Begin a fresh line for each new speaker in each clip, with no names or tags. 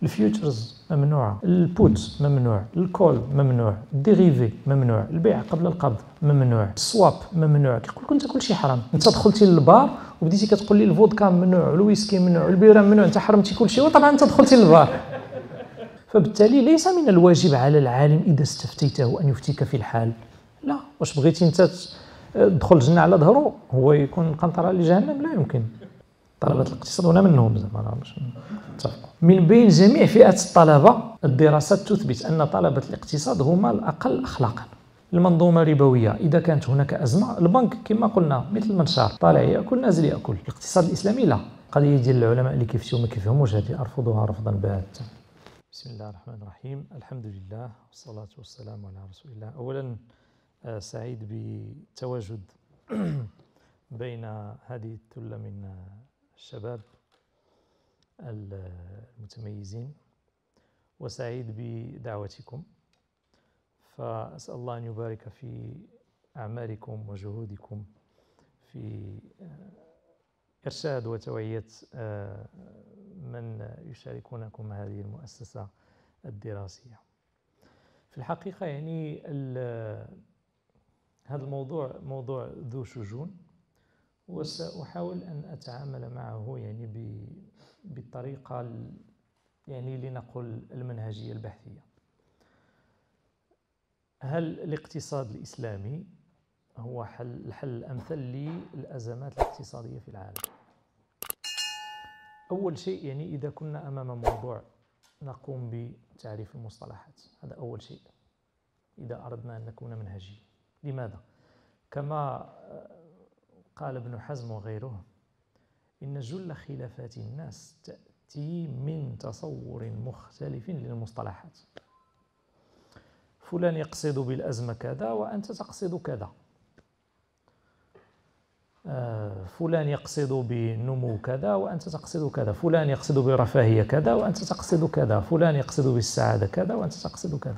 الفيوتشرز ممنوعه، البوت ممنوع، الكول ممنوع، الديريفي ممنوع، البيع قبل القبض ممنوع، السواب ممنوع. كيقول لك انت كلشي حرام. انت دخلتي للبار وبديتي كتقول لي الفودكا ممنوع، الويسكي ممنوع، البيره ممنوع، انت حرمتي كلشي، وطبعا انت دخلتي للبار. فبالتالي ليس من الواجب على العالم اذا استفتيته ان يفتيك في الحال. لا، واش بغيتي انت تدخل الجنه على ظهره هو يكون قنطره لجهنم؟ لا يمكن. طلبة الاقتصاد وانا منهم زعما باش نتفقوا. من بين جميع فئات الطلبة الدراسات تثبت أن طلبة الاقتصاد هما الأقل أخلاقا. المنظومة ربوية إذا كانت هناك أزمة، البنك كما قلنا مثل المنشار، طالع يأكل نازل يأكل. الاقتصاد الإسلامي لا. قضية ديال العلماء اللي كيفتيو ما كيفهموش هذه أرفضها رفضا باتا. بسم الله الرحمن الرحيم، الحمد لله والصلاة والسلام على رسول الله. أولا سعيد بالتواجد بين هذه الثلة من الشباب المتميزين، وسعيد بدعوتكم، فأسأل الله أن يبارك في أعمالكم وجهودكم في إرشاد وتوعية من يشاركونكم هذه المؤسسة الدراسية. في الحقيقة يعني هذا الموضوع موضوع ذو شجون، وسأحاول أن أتعامل معه يعني بالطريقة يعني لنقل المنهجية البحثية. هل الاقتصاد الإسلامي هو الحل الأمثل للأزمات الاقتصادية في العالم؟ أول شيء يعني إذا كنا أمام موضوع نقوم بتعريف المصطلحات، هذا أول شيء إذا أردنا أن نكون منهجيين. لماذا؟ كما قال ابن حزم وغيره، إن جل خلافات الناس تأتي من تصور مختلف للمصطلحات. فلان يقصد بالأزمة كذا وأنت تقصد كذا، فلان يقصد بالنمو كذا وأنت تقصد كذا، فلان يقصد بالرفاهية كذا وأنت تقصد كذا، فلان يقصد بالسعادة كذا وأنت تقصد كذا.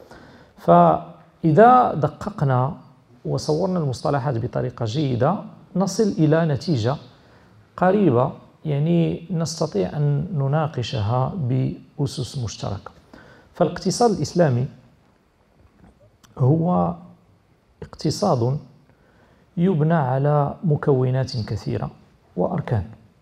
فإذا دققنا وصورنا المصطلحات بطريقة جيدة نصل إلى نتيجة قريبة، يعني نستطيع أن نناقشها بأسس مشتركة. فالاقتصاد الإسلامي هو اقتصاد يبنى على مكونات كثيرة وأركان.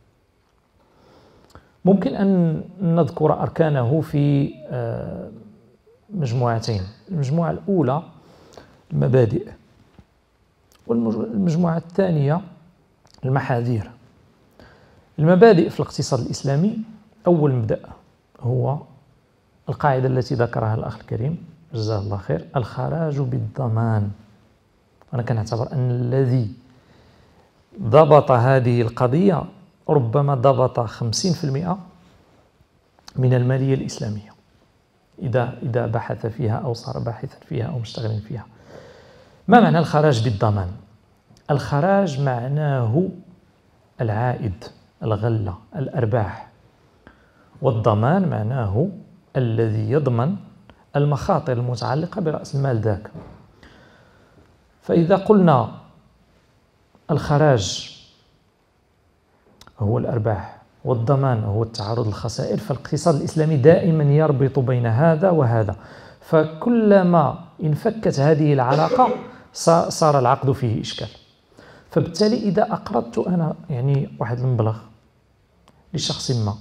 ممكن أن نذكر أركانه في مجموعتين. المجموعة الأولى المبادئ، والمجموعة الثانية المحاذير. المبادئ في الاقتصاد الإسلامي، أول مبدأ هو القاعدة التي ذكرها الأخ الكريم جزاه الله خير، الخراج بالضمان. أنا كنعتبر أن الذي ضبط هذه القضية ربما ضبط 50% من المالية الإسلامية إذا بحث فيها أو صار باحثا فيها أو مشتغل فيها. ما معنى الخراج بالضمان؟ الخراج معناه العائد، الغلة، الأرباح، والضمان معناه الذي يضمن المخاطر المتعلقة برأس المال ذاك. فإذا قلنا الخراج هو الأرباح والضمان هو التعرض للخسائر، فالاقتصاد الإسلامي دائما يربط بين هذا وهذا. فكلما انفكت هذه العلاقة صار العقد فيه إشكال. فبالتالي إذا أقرضت أنا يعني واحد المبلغ لشخص ما،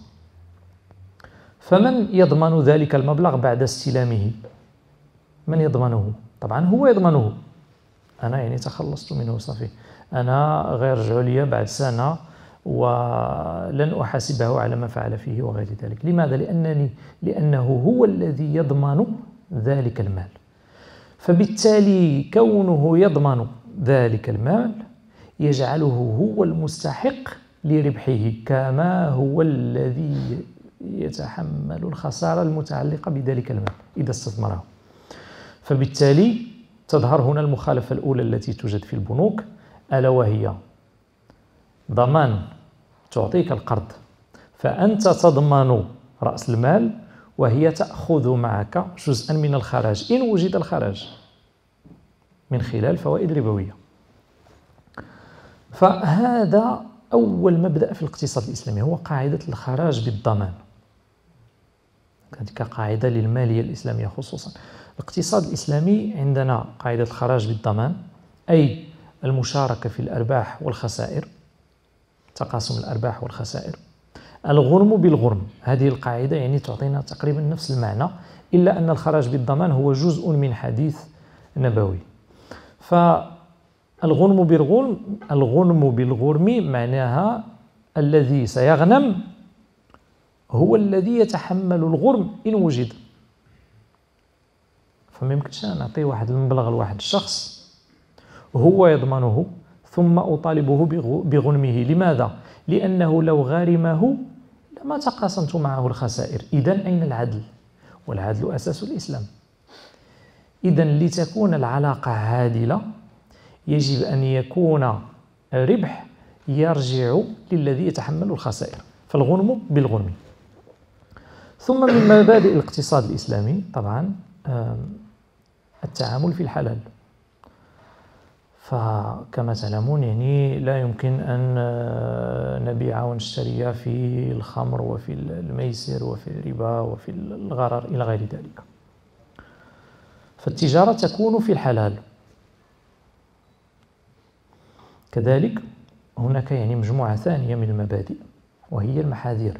فمن يضمن ذلك المبلغ بعد استلامه؟ من يضمنه؟ طبعا هو يضمنه. أنا يعني تخلصت منه صافي، أنا غير رجعوا لي بعد سنة ولن أحاسبه على ما فعل فيه وغير ذلك. لماذا؟ لأنه هو الذي يضمن ذلك المال. فبالتالي كونه يضمن ذلك المال يجعله هو المستحق لربحه، كما هو الذي يتحمل الخسارة المتعلقة بذلك المال إذا استثمره. فبالتالي تظهر هنا المخالفة الأولى التي توجد في البنوك، ألا وهي ضمان. تعطيك القرض فأنت تضمن رأس المال، وهي تأخذ معك جزءا من الخراج إن وجد الخراج من خلال فوائد ربوية. فهذا أول مبدأ في الاقتصاد الإسلامي، هو قاعدة الخراج بالضمان. هذه كقاعدة للمالية الإسلامية خصوصا. الاقتصاد الإسلامي عندنا قاعدة الخراج بالضمان، أي المشاركة في الأرباح والخسائر، تقاسم الأرباح والخسائر. الغرم بالغرم، هذه القاعدة يعني تعطينا تقريبا نفس المعنى، إلا أن الخراج بالضمان هو جزء من حديث نبوي. فالغنم بالغرم، الغنم بالغرم معناها الذي سيغنم هو الذي يتحمل الغرم إن وجد. فما يمكنش نعطي واحد المبلغ لواحد الشخص هو يضمنه ثم أطالبه بغنمه. لماذا؟ لأنه لو غارمه لما تقاسمت معه الخسائر. إذن أين العدل؟ والعدل أساس الإسلام. إذن لتكون العلاقة عادلة يجب أن يكون الربح يرجع للذي يتحمل الخسائر، فالغنم بالغنم. ثم من مبادئ الاقتصاد الإسلامي طبعا التعامل في الحلال. فكما تعلمون يعني لا يمكن أن نبيع ونشتري في الخمر وفي الميسر وفي الربا وفي الغرر إلى غير ذلك. فالتجارة تكون في الحلال. كذلك هناك يعني مجموعة ثانية من المبادئ وهي المحاذير.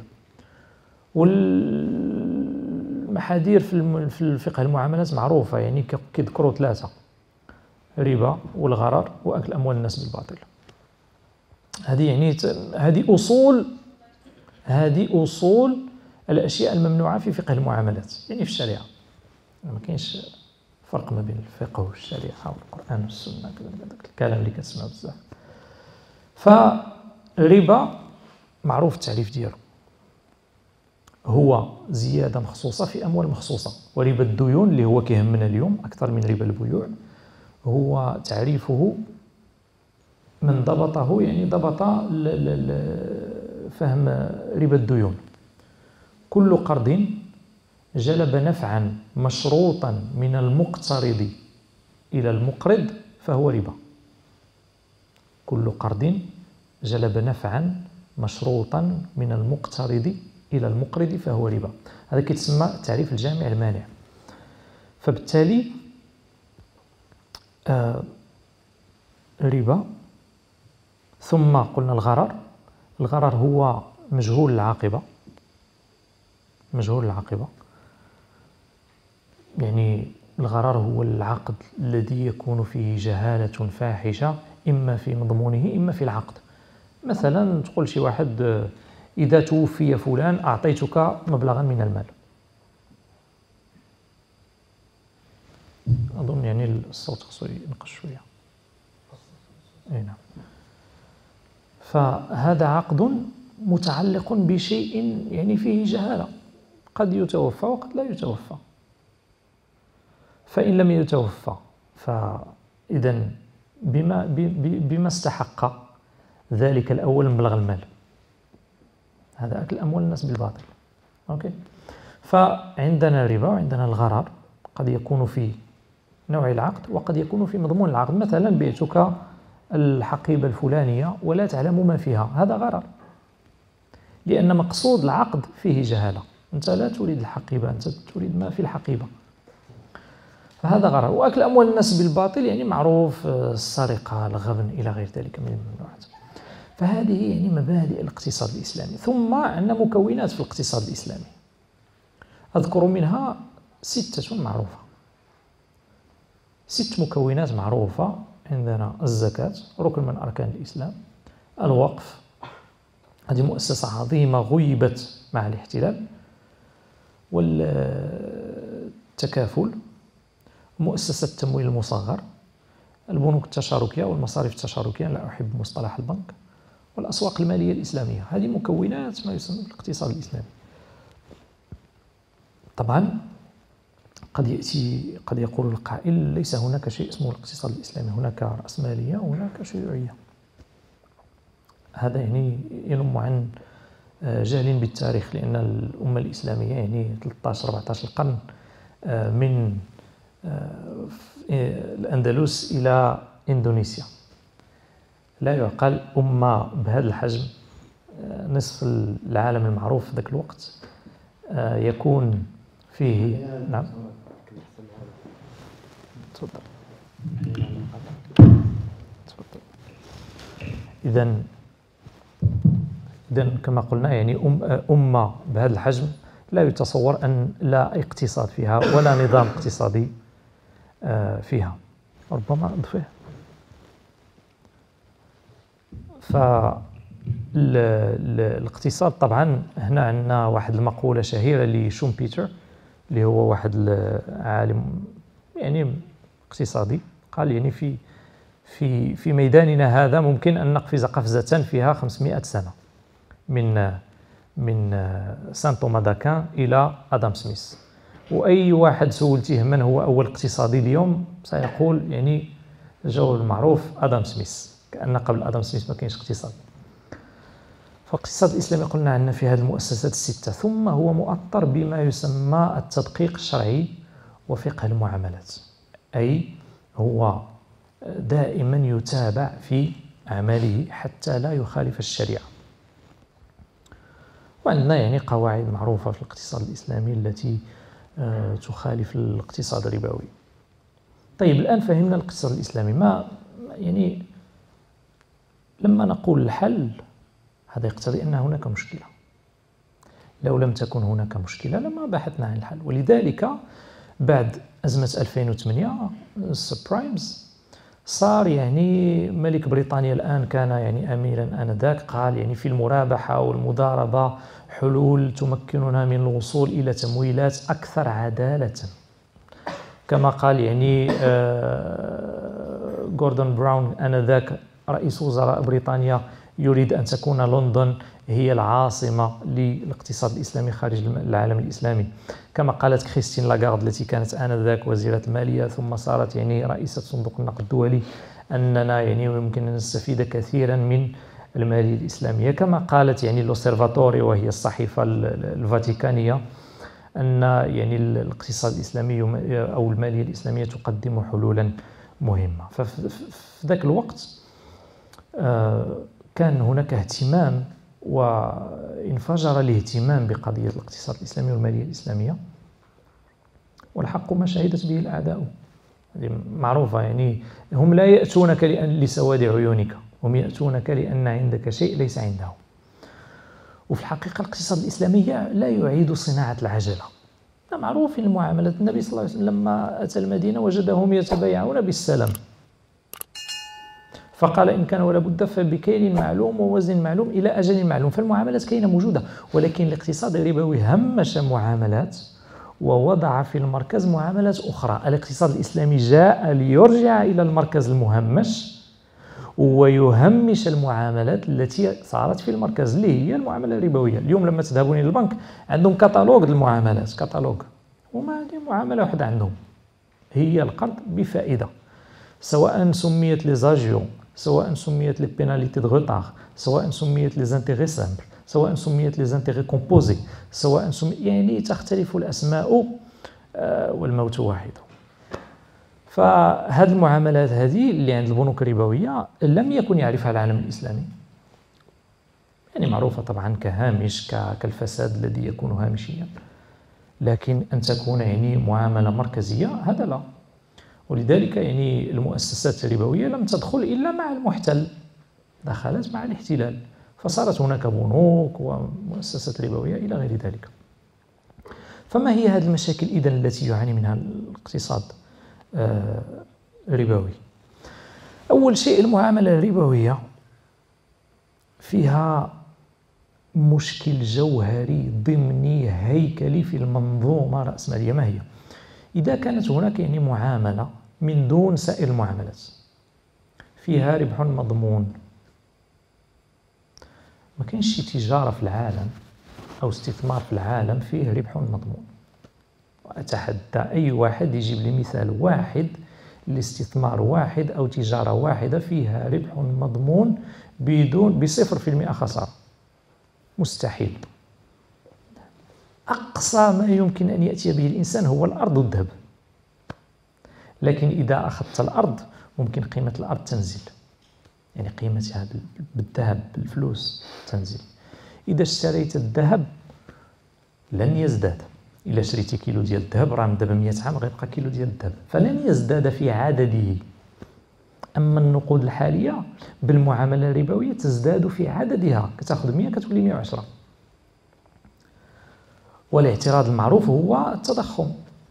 والمحاذير في الفقه المعاملات معروفة، يعني كيذكروا ثلاثة: ربا والغرر وأكل أموال الناس بالباطل. هذه يعني هذه أصول الأشياء الممنوعة في فقه المعاملات، يعني في الشريعة. ما كاينش فرق ما بين الفقه والشريعة والقرآن والسنة كذا الكلام اللي كتسمعوا بزاف. فالربا معروف التعريف ديالو، هو زيادة مخصوصة في أموال مخصوصة. وربا الديون اللي هو كيهمنا اليوم أكثر من ربا البيوع، هو تعريفه من ضبطه يعني ضبط فهم ربا الديون: كل قرض جلب نفعا مشروطا من المقترض إلى المقرض فهو ربا. كل قرض جلب نفعا مشروطا من المقترض إلى المقرض فهو ربا. هذا كيتسمى التعريف الجامع المانع. فبالتالي ربا. ثم قلنا الغرر. الغرر هو مجهول العاقبة. مجهول العاقبة يعني الغرر هو العقد الذي يكون فيه جهالة فاحشة، إما في مضمونه إما في العقد. مثلا تقول شي واحد: إذا توفي فلان أعطيتك مبلغا من المال. أظن يعني الصوت خصو ينقص شوية. أي نعم. فهذا عقد متعلق بشيء يعني فيه جهالة، قد يتوفى وقد لا يتوفى. فإن لم يتوفى فإذن بما استحق ذلك الأول مبلغ المال. هذا أكل أموال الناس بالباطل. أوكي. فعندنا الربا وعندنا الغرر، قد يكون في نوع العقد وقد يكون في مضمون العقد. مثلا بعتك الحقيبة الفلانية ولا تعلم ما فيها، هذا غرر، لأن مقصود العقد فيه جهالة. أنت لا تريد الحقيبة، أنت تريد ما في الحقيبة، فهذا غرر. وأكل أموال الناس بالباطل يعني معروف: السرقة، الغبن إلى غير ذلك من الممنوعات. فهذه يعني مبادئ الاقتصاد الإسلامي. ثم عندنا مكونات في الاقتصاد الإسلامي، أذكر منها 6 معروفة. 6 مكونات معروفة. عندنا الزكاة، ركن من أركان الإسلام. الوقف، هذه مؤسسة عظيمة غيبت مع الاحتلال. والتكافل، مؤسسة التمويل المصغر. البنوك التشاركية والمصارف التشاركية، لا أحب مصطلح البنك. والأسواق المالية الإسلامية. هذه مكونات ما يسمى بالاقتصاد الإسلامي. طبعا قد يقول القائل: ليس هناك شيء اسمه الاقتصاد الإسلامي، هناك رأسمالية وهناك شيوعية. هذا يعني ينم عن جهل بالتاريخ، لأن الأمة الإسلامية يعني 13-14 قرن من الأندلس إلى إندونيسيا. لا يعقل أمة بهذا الحجم، نصف العالم المعروف في ذاك الوقت، يكون فيه. نعم تفضل. إذن كما قلنا يعني أمة بهذا الحجم لا يتصور أن لا اقتصاد فيها ولا نظام اقتصادي فيها. ربما أضفه. فالاقتصاد طبعا هنا عندنا واحد المقولة شهيرة لشومبيتر اللي هو واحد العالم يعني اقتصادي، قال يعني في ميداننا هذا ممكن أن نقفز قفزة فيها 500 سنة من سان توما داكان إلى آدم سميث، وأي واحد سولتيه من هو أول اقتصادي اليوم سيقول يعني الجواب المعروف آدم سميث، كأن قبل آدم سميث ما كاينش اقتصاد. فالاقتصاد الإسلامي قلنا عندنا في هذه المؤسسات الستة، ثم هو مؤطر بما يسمى التدقيق الشرعي وفقه المعاملات، أي هو دائما يتابع في عمله حتى لا يخالف الشريعة. وعندنا يعني قواعد معروفة في الاقتصاد الإسلامي التي تخالف الاقتصاد الربوي. طيب الآن فهمنا الاقتصاد الإسلامي، ما يعني لما نقول الحل هذا يقتضي أن هناك مشكلة، لو لم تكن هناك مشكلة لما بحثنا عن الحل. ولذلك بعد أزمة 2008 السبرايمز صار يعني ملك بريطانيا الآن كان يعني أميرا آنذاك قال يعني في المرابحة والمضاربة حلول تمكننا من الوصول إلى تمويلات أكثر عدالة، كما قال يعني غوردون براون آنذاك رئيس وزراء بريطانيا يريد أن تكون لندن هي العاصمة للاقتصاد الإسلامي خارج العالم الإسلامي، كما قالت كريستين لاغارد التي كانت آنذاك وزيرة المالية ثم صارت يعني رئيسة صندوق النقد الدولي أننا يعني يمكن أن نستفيد كثيرا من المالية الإسلامية، كما قالت يعني لوسيرفاتوري وهي الصحيفة الفاتيكانية أن يعني الاقتصاد الإسلامي أو المالية الإسلامية تقدم حلولا مهمة. ففي ذاك الوقت كان هناك اهتمام وانفجر الاهتمام بقضية الاقتصاد الإسلامي والمالية الإسلامية، والحق ما شهدت به الأعداء. هذه معروفة، يعني هم لا يأتونك لسواد عيونك، هم يأتونك لأن عندك شيء ليس عندهم. وفي الحقيقة الاقتصاد الإسلامي لا يعيد صناعة العجلة، معروف في المعاملات. النبي صلى الله عليه وسلم لما أتى المدينة وجدهم يتبايعون بالسلم، فقال إن كان ولا بد فبكيل معلوم ووزن معلوم إلى أجل معلوم. فالمعاملات كاينة موجودة، ولكن الاقتصاد الربوي همش معاملات ووضع في المركز معاملات أخرى. الاقتصاد الإسلامي جاء ليرجع إلى المركز المهمش ويهمش المعاملات التي صارت في المركز اللي هي المعاملة الربوية. اليوم لما تذهبون إلى البنك عندهم كتالوج المعاملات، كتالوج، وما هذه معاملة واحدة عندهم هي القرض بفائدة، سواء سميت لي زاجيو، سواء سميت لي بيناليتي دو غوتار، سواء سميت لي زانتيغي سامبل، سواء سميت لي زانتيغي كومبوزي، سواء يعني تختلف الأسماء والموت واحد. فهذه المعاملات هذه اللي عند البنوك الربوية لم يكن يعرفها العالم الإسلامي، يعني معروفة طبعا كهامش كالفساد الذي يكون هامشيا، لكن أن تكون يعني معاملة مركزية هذا لا. ولذلك يعني المؤسسات الربوية لم تدخل إلا مع المحتل، دخلت مع الاحتلال، فصارت هناك بنوك ومؤسسات ربوية إلى غير ذلك. فما هي هذه المشاكل إذن التي يعاني منها الاقتصاد الربوي؟ أول شيء المعاملة الربوية فيها مشكل جوهري ضمني هيكلي في المنظومة الرأسمالية. ما هي؟ إذا كانت هناك يعني معاملة من دون سائر المعاملات فيها ربح مضمون، ما كاينش شي تجارة في العالم أو استثمار في العالم فيه ربح مضمون. وأتحدى أي واحد يجيب لي مثال واحد لاستثمار واحد أو تجارة واحدة فيها ربح مضمون بدون ب0% خسارة، مستحيل. أقصى ما يمكن أن يأتي به الإنسان هو الأرض والذهب، لكن إذا أخذت الأرض ممكن قيمة الأرض تنزل، يعني قيمتها بالذهب بالفلوس تنزل. إذا اشتريت الذهب لن يزداد، إلا شريتي كيلو ديال الذهب راه من دابا 100 عام غيبقى كيلو ديال الذهب، فلن يزداد في عدده. أما النقود الحالية بالمعاملة الربوية تزداد في عددها، كتاخذ 100 كتولي 110. والاعتراض المعروف هو التضخم،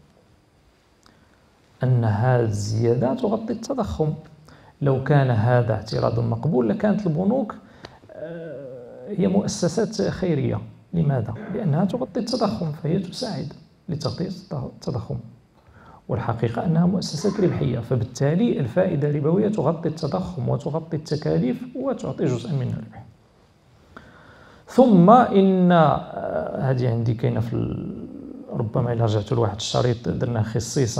أن هذه الزيادة تغطي التضخم. لو كان هذا اعتراض مقبول لكانت البنوك هي مؤسسات خيرية. لماذا؟ لأنها تغطي التضخم، فهي تساعد لتغطية التضخم، والحقيقة أنها مؤسسات ربحية، فبالتالي الفائدة الربوية تغطي التضخم وتغطي التكاليف وتعطي جزءا من الربح. ثم إن هذه عندي كاينة ربما إلا رجعت لواحد الشريط درناه خصيصا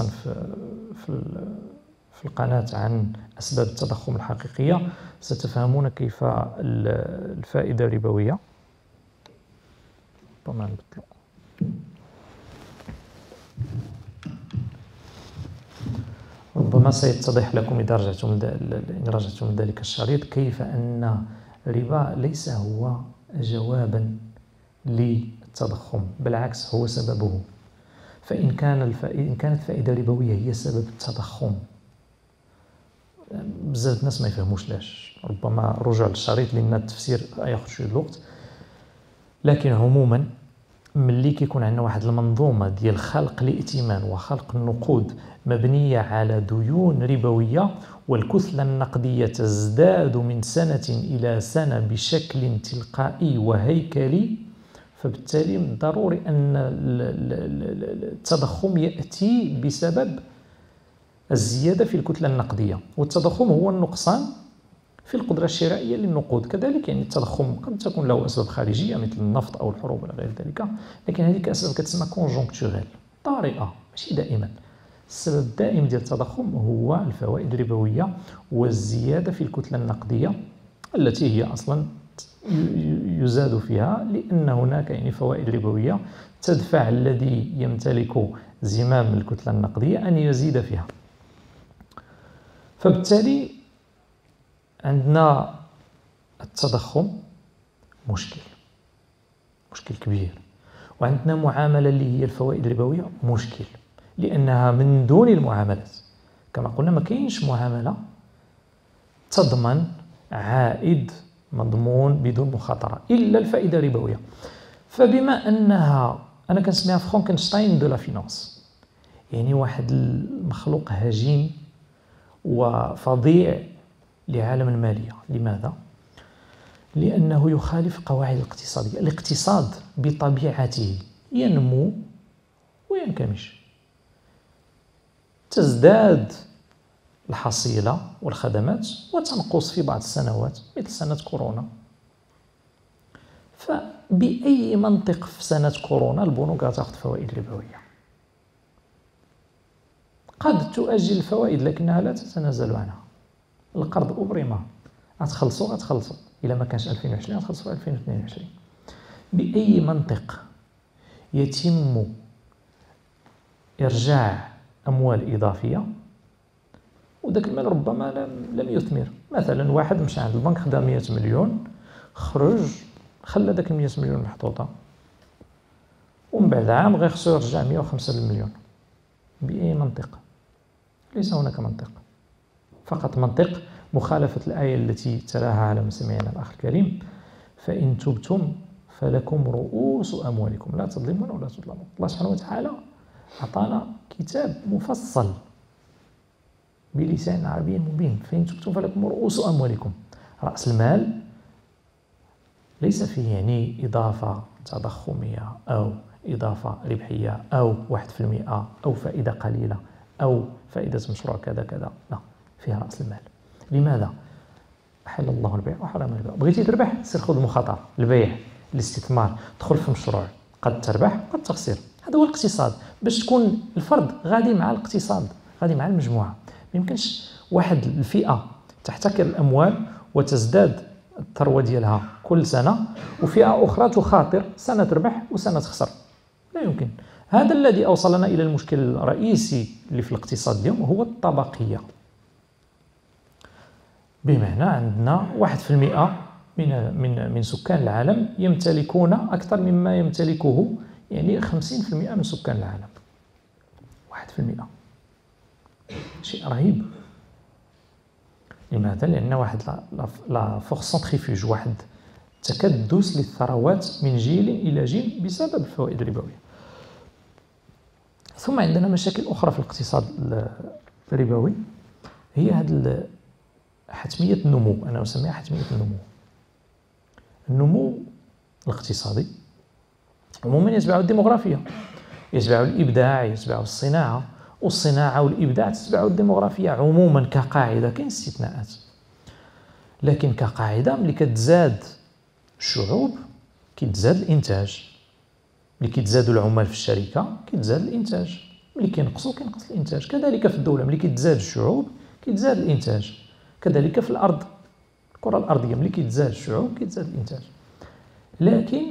في القناة عن أسباب التضخم الحقيقية، ستفهمون كيف الفائدة الربوية. ربما نبطلو. ربما سيتضح لكم إذا رجعتم من ذلك الشريط كيف أن الربا ليس هو جوابا للتضخم، بالعكس هو سببه. فإن كانت الفائدة الربوية هي سبب التضخم، بزاف الناس ما يفهموش لاش، ربما رجع للشريط لأن التفسير ياخذ شوية الوقت. لكن عموما ملي كيكون عندنا واحد المنظومة ديال خلق الائتمان وخلق النقود مبنية على ديون ربوية، والكتلة النقدية تزداد من سنة إلى سنة بشكل تلقائي وهيكلي، فبالتالي من ضروري أن التضخم يأتي بسبب الزيادة في الكتلة النقدية، والتضخم هو النقصان في القدرة الشرائية للنقود. كذلك يعني التضخم قد تكون له أسباب خارجية مثل النفط أو الحروب ولا غير ذلك، لكن هذه أسباب كتسمى كونجونكتوريل، طارئة ماشي دائما. السبب الدائم ديال التضخم هو الفوائد الربوية والزيادة في الكتلة النقدية التي هي أصلا يزاد فيها، لأن هناك يعني فوائد ربوية تدفع الذي يمتلك زمام الكتلة النقدية أن يزيد فيها. فبالتالي عندنا التضخم مشكل كبير، وعندنا معاملة اللي هي الفوائد الربوية مشكل، لأنها من دون المعاملات كما قلنا ما كاينش معاملة تضمن عائد مضمون بدون مخاطرة إلا الفائدة الربوية. فبما أنها أنا كنسميها فرانكنشتاين دو لا فينانس، يعني واحد المخلوق هجين وفظيع لعالم المالية. لماذا؟ لأنه يخالف قواعد الاقتصادية. الاقتصاد بطبيعته ينمو وينكمش، تزداد الحصيلة والخدمات وتنقص في بعض السنوات مثل سنة كورونا. فبأي منطق في سنة كورونا البنوك غتاخذ فوائد ربوية؟ قد تؤجل الفوائد لكنها لا تتنازل عنها. القرض أبرمه، غتخلصوا إلا ما كانش 2020 غتخلصوا 2022. بأي منطق يتم إرجاع أموال إضافية وذاك المال ربما لم يثمر؟ مثلا واحد مشى عند البنك خدا 100 مليون، خرج خلى داك 100 مليون محطوطة، ومن بعد عام غيخصو يرجع 105 مليون. بأي منطق؟ ليس هناك منطق، فقط منطق مخالفة الآية التي تراها على مسامعنا الأخ الكريم: فإن تبتم فلكم رؤوس أموالكم لا تظلمون ولا تظلمون. الله سبحانه وتعالى أعطانا كتاب مفصل بلسان عربي مبين: فإن تبتم فلكم رؤوس أموالكم. رأس المال ليس فيه يعني إضافة تضخمية أو إضافة ربحية أو 1% أو فائدة قليلة أو فائدة مشروع كذا كذا، لا، فيها رأس المال. لماذا؟ أحل الله البيع وحرم الربا. بغيتي تربح سير خذ مخاطرة، البيع، الاستثمار، دخل في مشروع، قد تربح قد تخسر. هذا هو الاقتصاد. باش تكون الفرد غادي مع الاقتصاد، غادي مع المجموعة. ما يمكنش واحد الفئة تحتكر الأموال وتزداد الثروة ديالها كل سنة، وفئة أخرى تخاطر، سنة تربح وسنة تخسر. لا يمكن. هذا الذي أوصلنا إلى المشكل الرئيسي اللي في الاقتصاد اليوم، هو الطبقية. بمعنى عندنا 1% من سكان العالم يمتلكون أكثر مما يمتلكه يعني 50% من سكان العالم. 1%، شيء رهيب. لماذا؟ لأن واحد لا فورس سنتريفيج، واحد تكدس للثروات من جيل إلى جيل بسبب الفوائد الربوية. ثم عندنا مشاكل أخرى في الاقتصاد الربوي، هي هذه حتمية النمو. أنا أسميها حتمية النمو. النمو الاقتصادي عموما يتبع الديموغرافيا، يتبع الإبداع، يتبع الصناعة، والصناعة والإبداع تتبع الديموغرافيا عموما كقاعدة. كاين استثناءات، لكن كقاعدة ملي كتزاد الشعوب كيتزاد الإنتاج، ملي كيتزادوا العمال في الشركة كيتزاد الإنتاج، ملي كينقصوا كينقص الإنتاج. كذلك في الدولة ملي كيتزاد الشعوب كيتزاد الإنتاج، كذلك في الأرض، الكرة الأرضية ملي كيتزاد الشعوب كيتزاد الإنتاج. لكن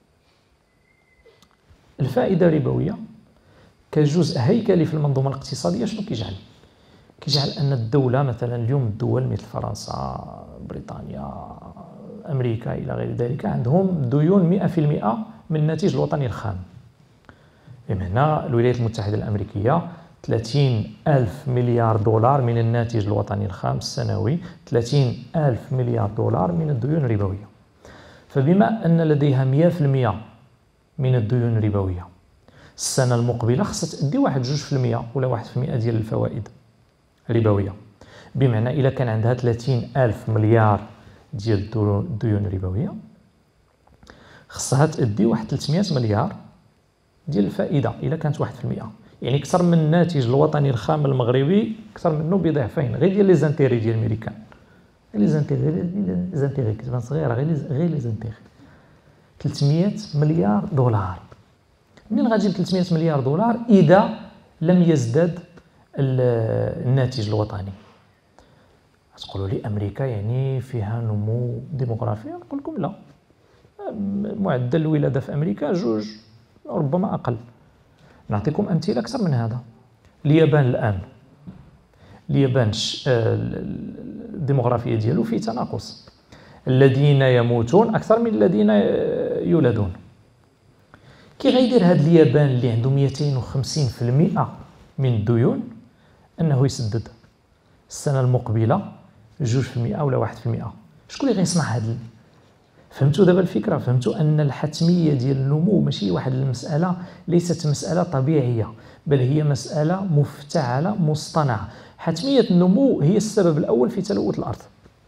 الفائدة الربوية كجزء هيكلي في المنظومة الاقتصادية شنو كيجعل؟ كيجعل أن الدولة مثلا اليوم الدول مثل فرنسا، بريطانيا، أمريكا إلى غير ذلك عندهم ديون 100% من الناتج الوطني الخام. بمعنى الولايات المتحدة الأمريكية 30,000 مليار دولار من الناتج الوطني الخام السنوي، 30,000 مليار دولار من الديون الربوية. فبما أن لديها 100% من الديون الربوية، السنة المقبلة خصها تأدي 1-2% ولا 1% ديال الفوائد الربوية. بمعنى إلا كان عندها 30,000 مليار ديال الديون الربوية خصها تأدي 300 مليار ديال الفائدة إلا كانت 1%، يعني أكثر من الناتج الوطني الخام المغربي، أكثر منه بضعفين غير ديال لي زانتيري ديال الميريكان. لي زانتيري كتبان صغيرة، غير لي زانتيري 300 مليار دولار. منين غتجيب 300 مليار دولار إذا لم يزداد الناتج الوطني؟ تقولوا لي أمريكا يعني فيها نمو ديموغرافي، نقول لكم لا، معدل الولادة في أمريكا 2 ربما أقل. نعطيكم أمثلة أكثر من هذا. اليابان الآن، اليابان الديموغرافية ديالو في تناقص، الذين يموتون أكثر من الذين يولدون. كي غيدير هاد اليابان اللي عنده 250% من الديون أنه يسدد السنة المقبلة 2% ولا 1%؟ شكون اللي غيصنع هاد؟ فهمتوا دابا الفكرة؟ فهمتوا أن الحتمية ديال النمو ماشي واحد المسألة، ليست مسألة طبيعية، بل هي مسألة مفتعلة مصطنعة. حتمية النمو هي السبب الأول في تلوث الأرض،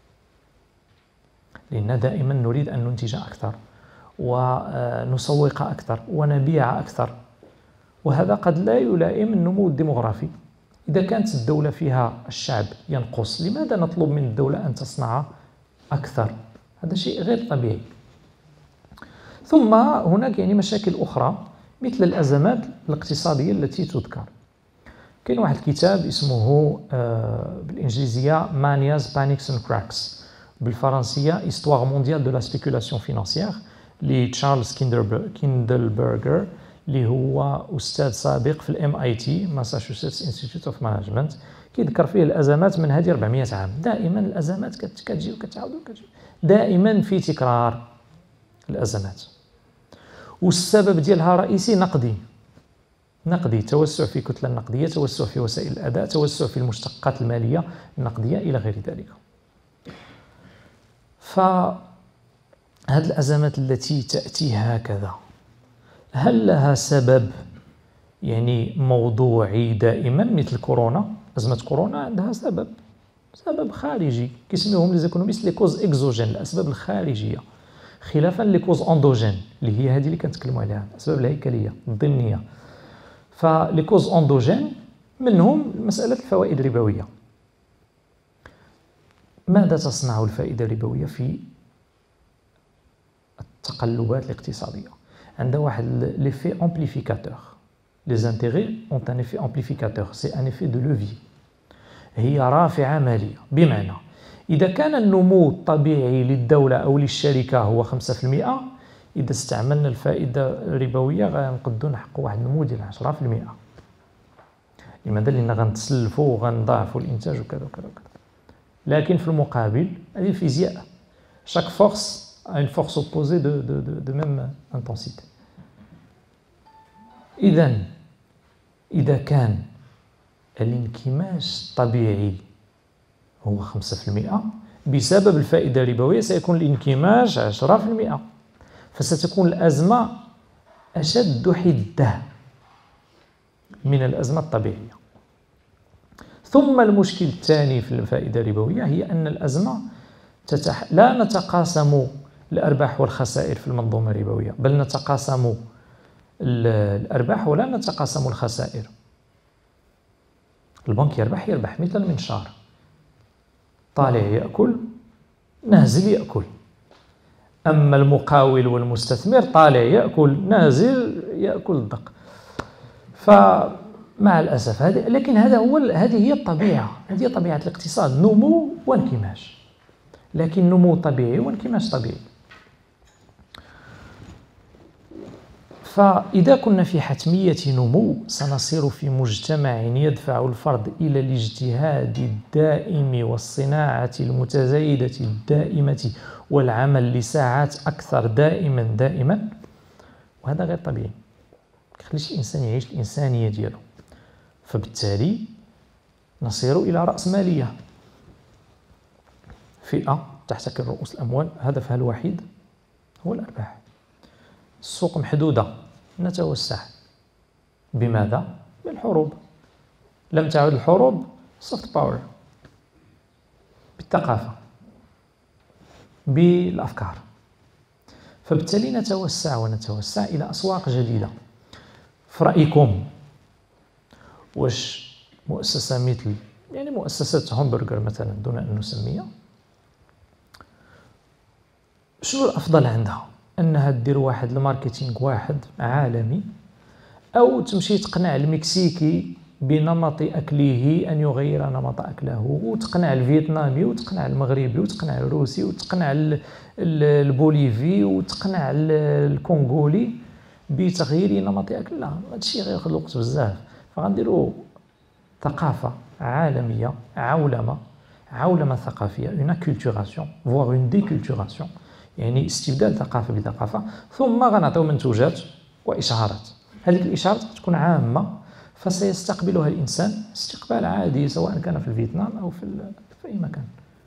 لأن دائما نريد أن ننتج أكثر ونسوق أكثر ونبيع أكثر، وهذا قد لا يلائم النمو الديموغرافي. إذا كانت الدولة فيها الشعب ينقص، لماذا نطلب من الدولة أن تصنع أكثر؟ هذا شيء غير طبيعي. ثم هناك يعني مشاكل أخرى مثل الأزمات الاقتصادية التي تذكر. كاين واحد الكتاب اسمه بالإنجليزية Manias, Panics and Cracks، بالفرنسية Histoire mondiale de la spéculation financière لتشارلز كيندلبرغر، اللي هو أستاذ سابق في MIT Massachusetts Institute of Management. كيذكر فيه الأزمات من هذه 400 عام. دائما الأزمات كتجي وكتعاود وكتجي، دائما في تكرار الأزمات، والسبب ديالها رئيسي نقدي، توسع في الكتلة النقدية، توسع في وسائل الأداء، توسع في المشتقات المالية النقدية إلى غير ذلك. فهذه الأزمات التي تأتي هكذا هل لها سبب يعني موضوعي دائما مثل كورونا؟ أزمة كورونا عندها سبب خارجي، كيسميوهم لي زيكونوميست لي كوز اكزوجين، الأسباب الخارجية، خلافا لي كوز اندوجين اللي هي هذه اللي كنتكلموا عليها، الأسباب الهيكلية الضمنية. فلي كوز اندوجين منهم مسألة الفوائد الربوية. ماذا تصنع الفائدة الربوية في التقلبات الاقتصادية؟ عندها واحد l'effet amplificateur. Les intérêts ont un effet amplificateur, c'est un effet de levier. هي رافعة مالية، بمعنى إذا كان النمو الطبيعي للدولة أو للشركة هو 5%، إذا استعملنا الفائدة الربوية غنقدو نحققوا واحد النمو ديال 10%. لماذا؟ لأن غنتسلفوا وغنضاعفوا الإنتاج وكذا وكذا وكذا. لكن في المقابل هذه الفيزياء، chaque force a une force opposée de même intensité. إذا كان الانكماش الطبيعي هو 5%، بسبب الفائدة الربوية سيكون الانكماش 10%، فستكون الأزمة أشد حدة من الأزمة الطبيعية. ثم المشكل الثاني في الفائدة الربوية هي أن الأزمة لا نتقاسم الأرباح والخسائر في المنظومة الربوية، بل نتقاسم الأرباح ولا نتقاسم الخسائر. البنك يربح مثل المنشار، طالع يأكل، نازل يأكل. أما المقاول والمستثمر طالع يأكل، نازل يأكل الدق. فمع الأسف لكن هذه هي الطبيعة، هذه هي طبيعة الاقتصاد، نمو وانكماش، لكن نمو طبيعي وانكماش طبيعي. فإذا كنا في حتمية نمو سنصير في مجتمع يدفع الفرد إلى الاجتهاد الدائم والصناعة المتزايدة الدائمة والعمل لساعات أكثر دائما، وهذا غير طبيعي. يخليش الإنسان يعيش الإنسانية ديالو، فبالتالي نصير إلى رأسمالية، فئة تحتكر رؤوس الأموال هدفها الوحيد هو الأرباح. السوق محدودة، نتوسع. بماذا؟ بالحروب. لم تعد الحروب سوفت باور، بالثقافة، بالأفكار. فبالتالي نتوسع إلى أسواق جديدة. في رأيكم واش مؤسسة مثل مؤسسة همبرجر مثلا دون أن نسميها، شنو الأفضل عندها؟ أنها دير واحد الماركتينغ واحد عالمي، أو تمشي تقنع المكسيكي بنمط أكله أن يغير نمط أكله، وتقنع الفيتنامي وتقنع المغربي وتقنع الروسي وتقنع البوليفي وتقنع الكونغولي بتغيير نمط أكل؟ لا، هذا الشيء غياخذ الوقت بزاف. فغنديروا ثقافة عالمية، عولمة ثقافية، une acculturation voire une déculturation، يعني استبدال ثقافة بثقافة. ثم غنعطيو منتوجات وإشعارات، هذه الإشعارات تكون عامة فسيستقبلها الإنسان استقبال عادي، سواء كان في الفيتنام أو في أي مكان.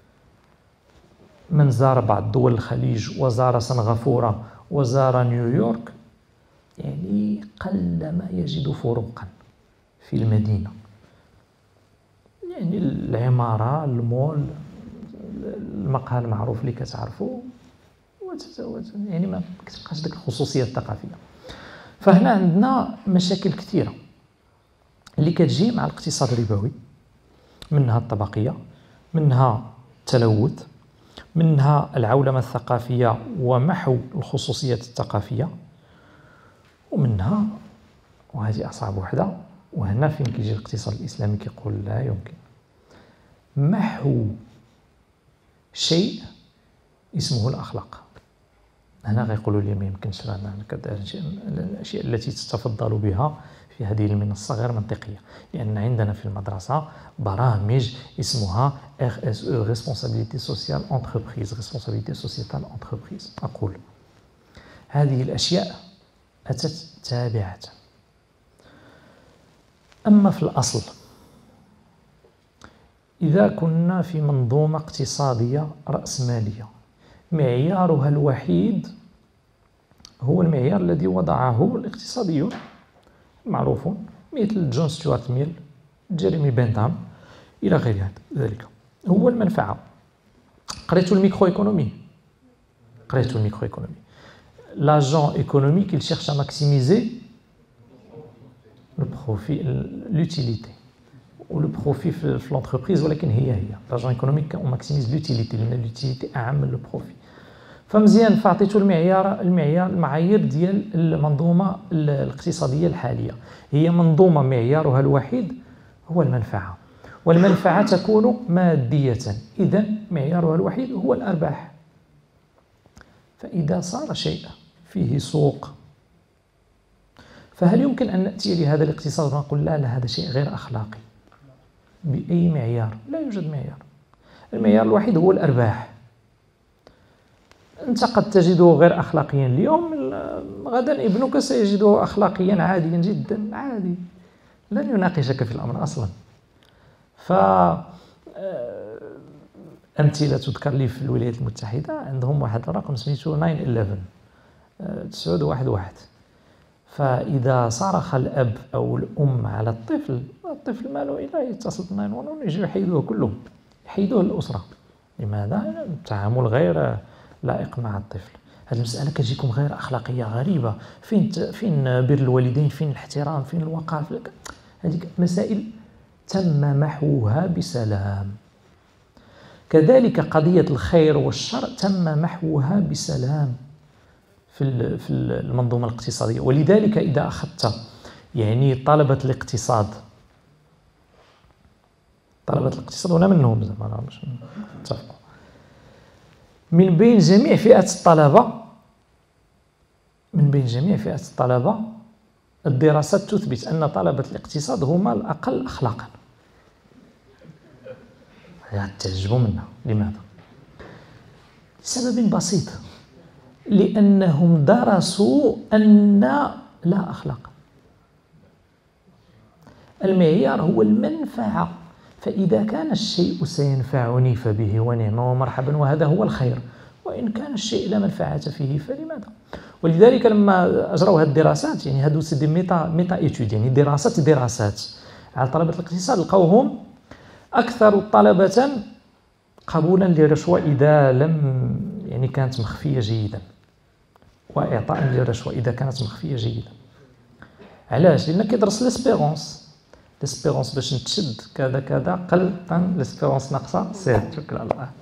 من زار بعض دول الخليج وزار سنغافورة وزار نيويورك، يعني قلما يجد فروقا في المدينة. يعني العمارة، المول، المقهى المعروف اللي كتعرفوا، يعني ما كتبقاش ديك الخصوصية الثقافية. فهنا عندنا مشاكل كثيرة اللي كتجي مع الاقتصاد الربوي، منها الطبقية، منها التلوث، منها العولمة الثقافية ومحو الخصوصية الثقافية، ومنها، وهذه أصعب وحدة، وهنا فين كيجي الاقتصاد الإسلامي كيقول لا يمكن، محو شيء اسمه الأخلاق. هنا غيقولوا لي ما يمكنش، الأشياء التي تتفضل بها في هذه المنصة غير منطقية، لأن عندنا في المدرسة برامج اسمها RSE Responsabilité Sociale Entreprise، Responsabilité Sociétale Entreprise. أقول هذه الأشياء أتت تابعة. أما في الأصل إذا كنا في منظومة اقتصادية رأسمالية معيارها الوحيد هو المعيار الذي وضعه الاقتصاديون معروفون مثل جون ستيوارت ميل، جيريمي بنتام إلى غير ذلك، هو المنفعة. قريتوا الميكرو إيكونومي؟ قريتوا الميكرو إيكونومي. L'agent économique, il cherche à maximiser le profit, l'utilité. Ou le profit في l'entreprise، ولكن هي l'agent économique on maximise l'utilité، لأن l'utilité أعم من le profit. فمزيان فعطيتو المعايير ديال المنظومة الاقتصادية الحالية، هي منظومة معيارها الوحيد هو المنفعة، والمنفعة تكون مادية، إذا معيارها الوحيد هو الأرباح. فإذا صار شيء فيه سوق، فهل يمكن أن نأتي لهذا الاقتصاد ونقول لا هذا شيء غير أخلاقي بأي معيار؟ لا يوجد معيار. المعيار الوحيد هو الأرباح. أنت قد تجده غير أخلاقيا اليوم، غدا ابنك سيجده أخلاقيا عاديا جدا، عادي، لن يناقشك في الأمر أصلا. ف أمثلة تذكر لي في الولايات المتحدة، عندهم واحد الرقم سميتو 911 911. فإذا صرخ الأب أو الأم على الطفل ماله إلا يتصل ب 911 يجوا يحيدوه كلهم، يحيدوه الأسرة. لماذا؟ التعامل غير لائق مع الطفل. هذه المسألة كتجيكم غير أخلاقية غريبة، فين بر الوالدين، فين الاحترام، فين الوقار، هذه مسائل تم محوها بسلام. كذلك قضية الخير والشر تم محوها بسلام في المنظومة الاقتصادية. ولذلك إذا أخذت يعني طلبة الاقتصاد وأنا منهم زعما باش نتفقوا، من بين جميع فئات الطلبة، الدراسات تثبت أن طلبة الاقتصاد هم الأقل أخلاقا. تعجبوا منا. لماذا؟ لسبب بسيط، لأنهم درسوا أن لا أخلاق. المعيار هو المنفعة، فإذا كان الشيء سينفعني فبه ونعم ومرحبا، وهذا هو الخير. وإن كان الشيء لا منفعة فيه فلماذا؟ ولذلك لما أجروا هذه الدراسات، يعني هادو سي دي ميتا ايتود، يعني دراسات على طلبة الاقتصاد، لقوهم أكثر طلبة قبولا للرشوة إذا يعني كانت مخفية جيدا، وإعطاء للرشوة إذا كانت مخفية جيدا. علاش؟ لأن كيدرس ليسبيرونس باش نتشد كذا قل ليسبيرونس ناقصة سير توكل على الله.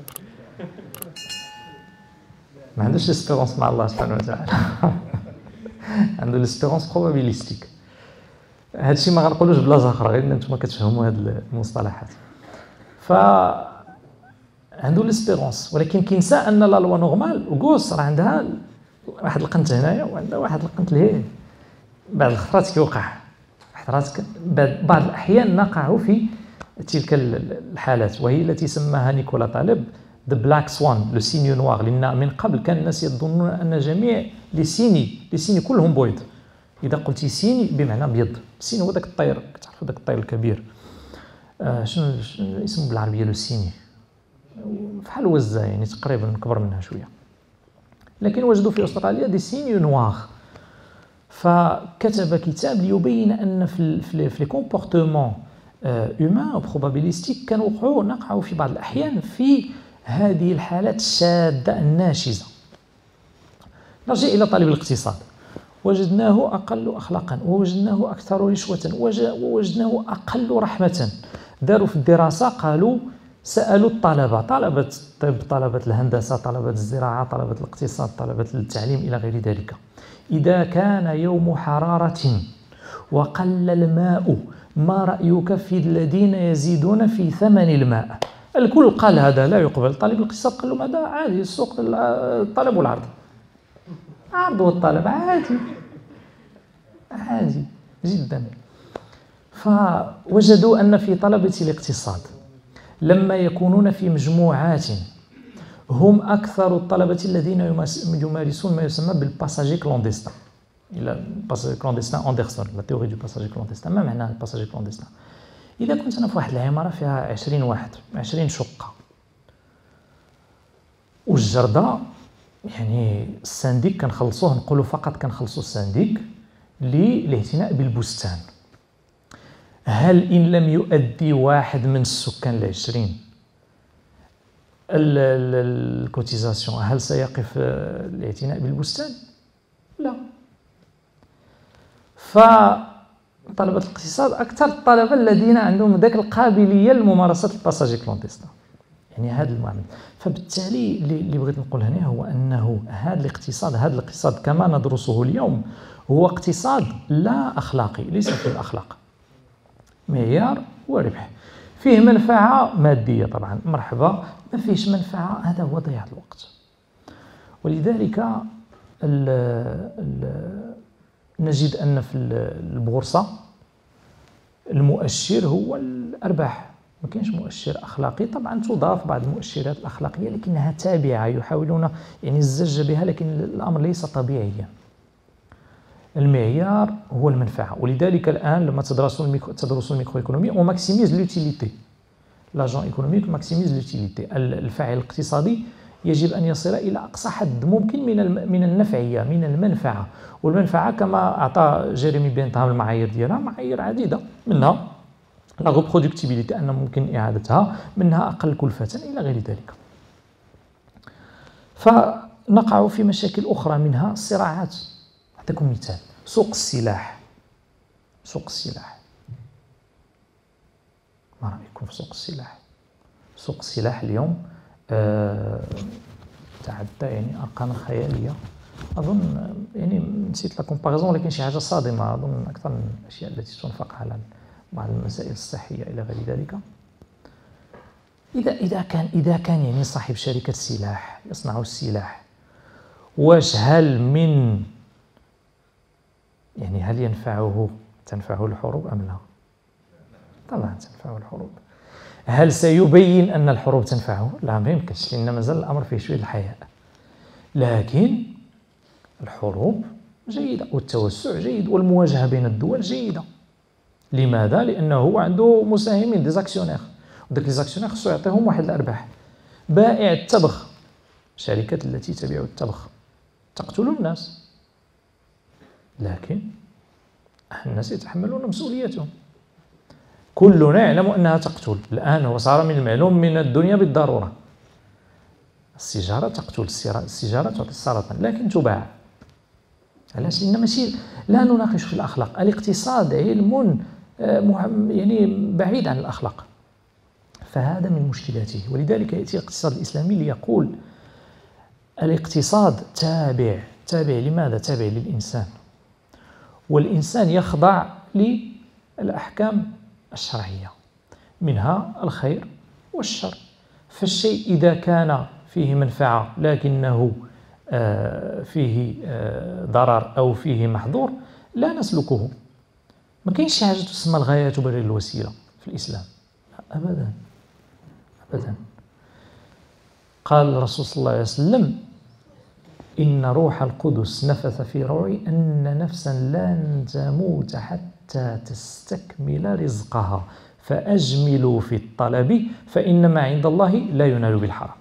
ما عندوش ليسبيرونس مع الله سبحانه وتعالى عنده ليسبيرونس بروبابيليستيك. هادشي ما غنقولوش بلا اخرى، غير انتم كتفهموا هاد المصطلحات. ف عنده ليسبيرونس، ولكن كينسى ان لا لوا نورمال وكوس راه عندها واحد القنت هنايا وعندها واحد القنت لهيه. بعض الخطرات كيوقع، بعض الأحيان نقع في تلك الحالات، وهي التي سماها نيكولا طالب The Black Swan، لو سينيو نوار. لأن من قبل كان الناس يظنون أن جميع لي سيني كلهم بيض. إذا قلتي سيني بمعنى بيض، السين هو ذاك الطير، كتعرفوا ذاك الطير الكبير. شنو اسمه بالعربية؟ لو سيني، بحال وزة يعني تقريبا كبر منها شوية، لكن وجدوا في أستراليا دي سينيو نوار. فكتب كتاب ليبين أن في لي كومبورتمون هيومان بروبابيليستيك نقعوا في بعض الأحيان في هذه الحالات الشاذة الناشزة. نرجع إلى طالب الاقتصاد، وجدناه أقل أخلاقا، ووجدناه أكثر رشوة، ووجدناه أقل رحمة. داروا في الدراسة، قالوا سألوا الطلبة، طلبة الطب، طلبة الهندسة، طلبة الزراعة، طلبة الاقتصاد، طلبة التعليم إلى غير ذلك، إذا كان يوم حرارة وقل الماء ما رأيك في الذين يزيدون في ثمن الماء؟ الكل قال هذا لا يقبل. طالب الاقتصاد قال لهم هذا عادي، السوق الطلب والعرض، عرض والطلب عادي جدا. فوجدوا أن في طلبة الاقتصاد لما يكونون في مجموعات هم أكثر الطلبة الذين يمارسون ما يسمى بالباساجي كلونديستان. إلى الباساجي كلونديستان أندرسون، لا تيوري دو باساجي كلونديستان. ما معنى الباساجي كلونديستان؟ إذا كنت أنا في واحد العمارة فيها 20 واحد، 20 شقة، والجردة يعني السانديك كنخلصوه، نقولوا فقط كنخلصوا السانديك للاعتناء بالبستان. هل إن لم يؤدي واحد من السكان 20 الكوتيزاسيون، هل سيقف الاعتناء بالبستان؟ لا. فطلبة الاقتصاد أكثر الطلبة الذين عندهم ذاك القابلية لممارسة الباساجي كلونديستان، يعني هذا المعامل. فبالتالي اللي بغيت نقول هنا هو أنه هذا الاقتصاد كما ندرسه اليوم هو اقتصاد لا أخلاقي، ليس فيه الأخلاق، معيار وربح. فيه منفعة مادية طبعا مرحبا، ما فيش منفعة هذا هو ضياع الوقت. ولذلك نجد أن في البورصة المؤشر هو الأرباح، ما كاينش مؤشر أخلاقي. طبعا تضاف بعض المؤشرات الأخلاقية لكنها تابعة، يحاولون يعني الزج بها، لكن الأمر ليس طبيعيا. المعيار هو المنفعة، ولذلك الآن لما تدرسوا الميكرو ايكونومي on maximise l'utilité. l'agent économique maximise l'utilité. الفاعل الاقتصادي يجب أن يصل إلى أقصى حد ممكن من النفعية، من المنفعة. والمنفعة كما أعطى جيريمي بينتهام المعايير ديالها معايير عديدة، منها لا reproductibilité أن ممكن إعادتها، منها أقل كلفة إلى غير ذلك. فنقع في مشاكل أخرى منها الصراعات. أعطيكم مثال: سوق السلاح. سوق السلاح، ما رأيكم في سوق السلاح؟ سوق السلاح اليوم تعدى يعني أرقام خيالية. أظن يعني نسيت لا كومباريزون، ولكن شي حاجة صادمة. أظن أكثر من الأشياء التي تنفق على بعض المسائل الصحية إلى غير ذلك. إذا كان يعني صاحب شركة سلاح يصنع السلاح، واش هل تنفعه الحروب أم لا؟ طبعا تنفعه الحروب. هل سيبين أن الحروب تنفعه؟ لا، ما يمكنش، لأن مازال الأمر فيه شوية الحياء. لكن الحروب جيدة، والتوسع جيد، والمواجهة بين الدول جيدة. لماذا؟ لأنه هو عنده مساهمين، ديزاكسيونير، وداك ليزاكسيونير خصو يعطيهم واحد الأرباح. بائع التبغ، الشركات التي تبيع التبغ تقتل الناس، لكن الناس يتحملون مسؤوليتهم. كلنا يعلم أنها تقتل. الآن هو صار من المعلوم من الدنيا بالضرورة. السيجارة تقتل، السيجارة تعطي السرطان، لكن تباع. علاش؟ لأن ماشي لا نناقش في الأخلاق. الاقتصاد علم يعني بعيد عن الأخلاق، فهذا من مشكلاته. ولذلك يأتي الاقتصاد الإسلامي ليقول الاقتصاد تابع لماذا؟ تابع للإنسان، والإنسان يخضع للأحكام الشرعية، منها الخير والشر. فالشيء إذا كان فيه منفعة لكنه فيه ضرر أو فيه محظور لا نسلكه. ما كاينش حاجة تسمى الغاية تبرر الوسيلة في الإسلام، أبدا أبدا. قال الرسول صلى الله عليه وسلم: إن روح القدس نفث في روعي أن نفسا لن تموت حتى تستكمل رزقها فأجملوا في الطلب فإن ما عند الله لا ينال بالحرام.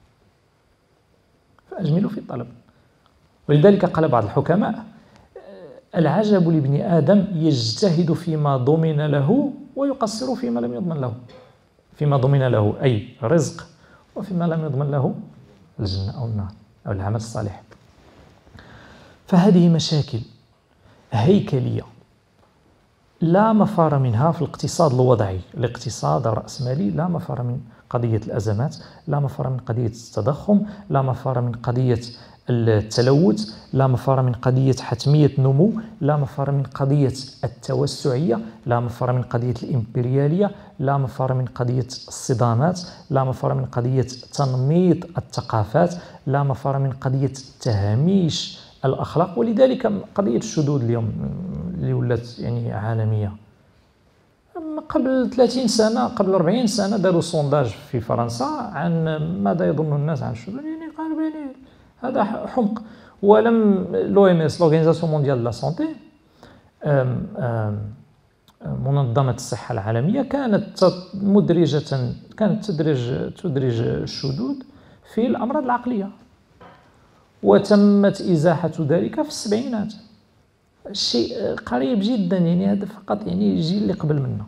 فأجملوا في الطلب. ولذلك قال بعض الحكماء: العجب لابن آدم يجتهد فيما ضمن له ويقصر فيما لم يضمن له. فيما ضمن له أي رزق، وفيما لم يضمن له الجنة أو النار أو العمل الصالح. فهذه مشاكل هيكلية لا مفر منها في الاقتصاد الوضعي. الاقتصاد الرأسمالي لا مفر من قضية الأزمات، لا مفر من قضية التضخم، لا مفر من قضية التلوث، لا مفر من قضية حتمية النمو، لا مفر من قضية التوسعية، لا مفر من قضية الإمبريالية، لا مفر من قضية الصدامات، لا مفر من قضية تنميط الثقافات، لا مفر من قضية تهميش الأخلاق. ولذلك قضية الشذوذ اليوم اللي ولات يعني عالمية. قبل 30 سنة، قبل 40 سنة داروا سونداج في فرنسا عن ماذا يظن الناس عن الشذوذ، يعني قالوا يعني هذا حمق. ولم l'OMS l'Organisation mondiale de la santé منظمة الصحة العالمية كانت تدرج الشذوذ في الأمراض العقلية، وتمت إزاحة ذلك في السبعينات. شيء قريب جدا، يعني هذا فقط يعني يجي اللي قبل منه.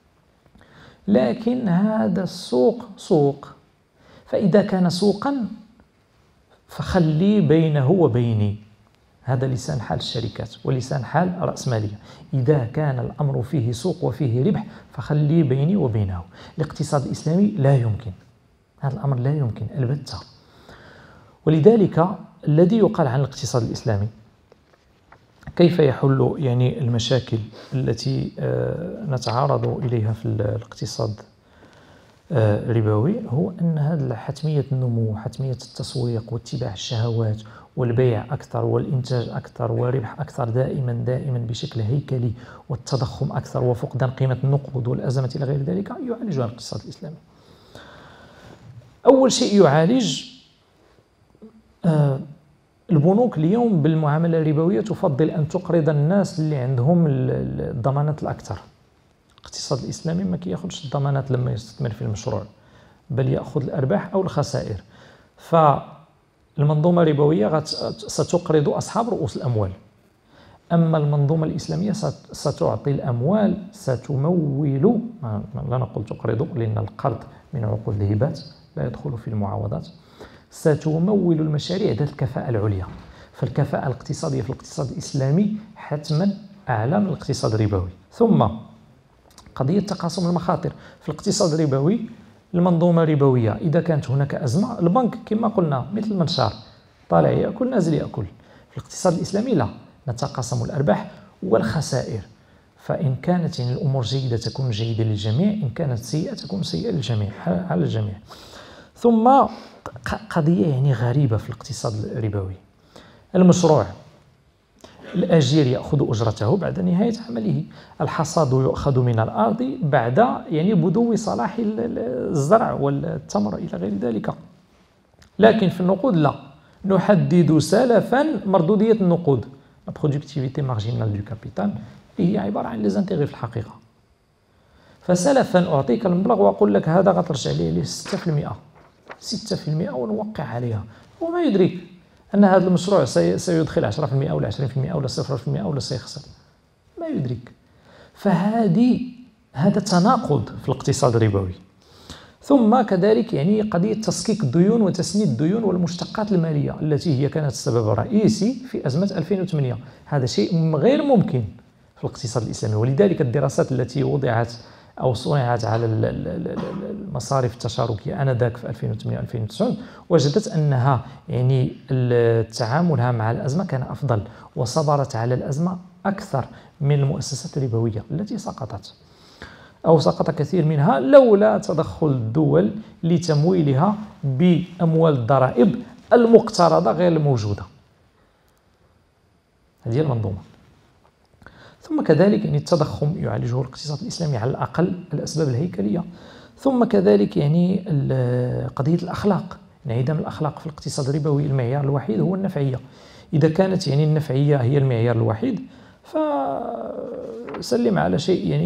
لكن هذا السوق سوق، فإذا كان سوقا فخلي بينه وبيني. هذا لسان حال الشركات ولسان حال الرأسمالية. إذا كان الأمر فيه سوق وفيه ربح فخلي بيني وبينه. الاقتصاد الإسلامي لا يمكن، هذا الأمر لا يمكن البتة. ولذلك الذي يقال عن الاقتصاد الإسلامي كيف يحل يعني المشاكل التي نتعرض إليها في الاقتصاد ربوي هو أن هذا حتمية النمو، حتمية التسويق واتباع الشهوات والبيع أكثر والإنتاج أكثر والربح أكثر دائما بشكل هيكلي، والتضخم أكثر وفقدان قيمة النقود والأزمة إلى غير ذلك يعالجها الاقتصاد الإسلامي. أول شيء يعالج البنوك اليوم بالمعاملة الربوية تفضل أن تقرض الناس اللي عندهم الضمانات الأكثر. الاقتصاد الإسلامي ما كياخذش الضمانات لما يستثمر في المشروع، بل يأخذ الأرباح أو الخسائر. فالمنظومة الربوية ستقرض أصحاب رؤوس الأموال، أما المنظومة الإسلامية ستعطي الأموال، ستمول، لا نقول تقرض لأن القرض من عقود الهبات لا يدخل في المعاوضات، ستمول المشاريع ذات الكفاءة العليا. فالكفاءة الاقتصادية في الاقتصاد الإسلامي حتما أعلى من الاقتصاد الربوي. ثم قضية تقاسم المخاطر في الاقتصاد الربوي. المنظومة الربوية إذا كانت هناك أزمة، البنك كما قلنا مثل المنشار، طالع يأكل نازل يأكل. في الاقتصاد الإسلامي لا، نتقاسم الأرباح والخسائر، فإن كانت يعني الأمور جيدة تكون جيدة للجميع، إن كانت سيئة تكون سيئة للجميع، على الجميع. ثم قضية يعني غريبة في الاقتصاد الربوي، المشروع الأجير يأخذ أجرته بعد نهاية عمله، الحصاد يؤخذ من الأرض بعد يعني بدو صلاح الزرع والتمر إلى غير ذلك. لكن في النقود لا، نحدد سلفا مردودية النقود، la productivité marginale du capital، هي عبارة عن les intérêts في الحقيقة. فسلفا أعطيك المبلغ وأقول لك هذا غترجع لي 6% ونوقع عليها، وما يدريك أن هذا المشروع سيدخل 10% ولا 20% ولا 0% ولا سيخسر، ما يدرك. هذا تناقض في الاقتصاد الربوي. ثم كذلك يعني قضية تسكيك الديون وتسنيد الديون والمشتقات المالية التي هي كانت السبب الرئيسي في أزمة 2008، هذا شيء غير ممكن في الاقتصاد الإسلامي. ولذلك الدراسات التي وضعت أو صنعت على المصارف التشاركية آنذاك في 2008-2009 وجدت أنها يعني تعاملها مع الأزمة كان أفضل، وصبرت على الأزمة أكثر من المؤسسات الربوية التي سقطت أو سقط كثير منها لولا تدخل الدول لتمويلها بأموال الضرائب المقترضة غير الموجودة. هذه المنظومة. ثم كذلك يعني التضخم يعالجه الاقتصاد الإسلامي على الأقل الأسباب الهيكلية. ثم كذلك يعني قضية الأخلاق، انعدام الأخلاق في الاقتصاد الربوي. المعيار الوحيد هو النفعية. إذا كانت يعني النفعية هي المعيار الوحيد فسلم على شيء يعني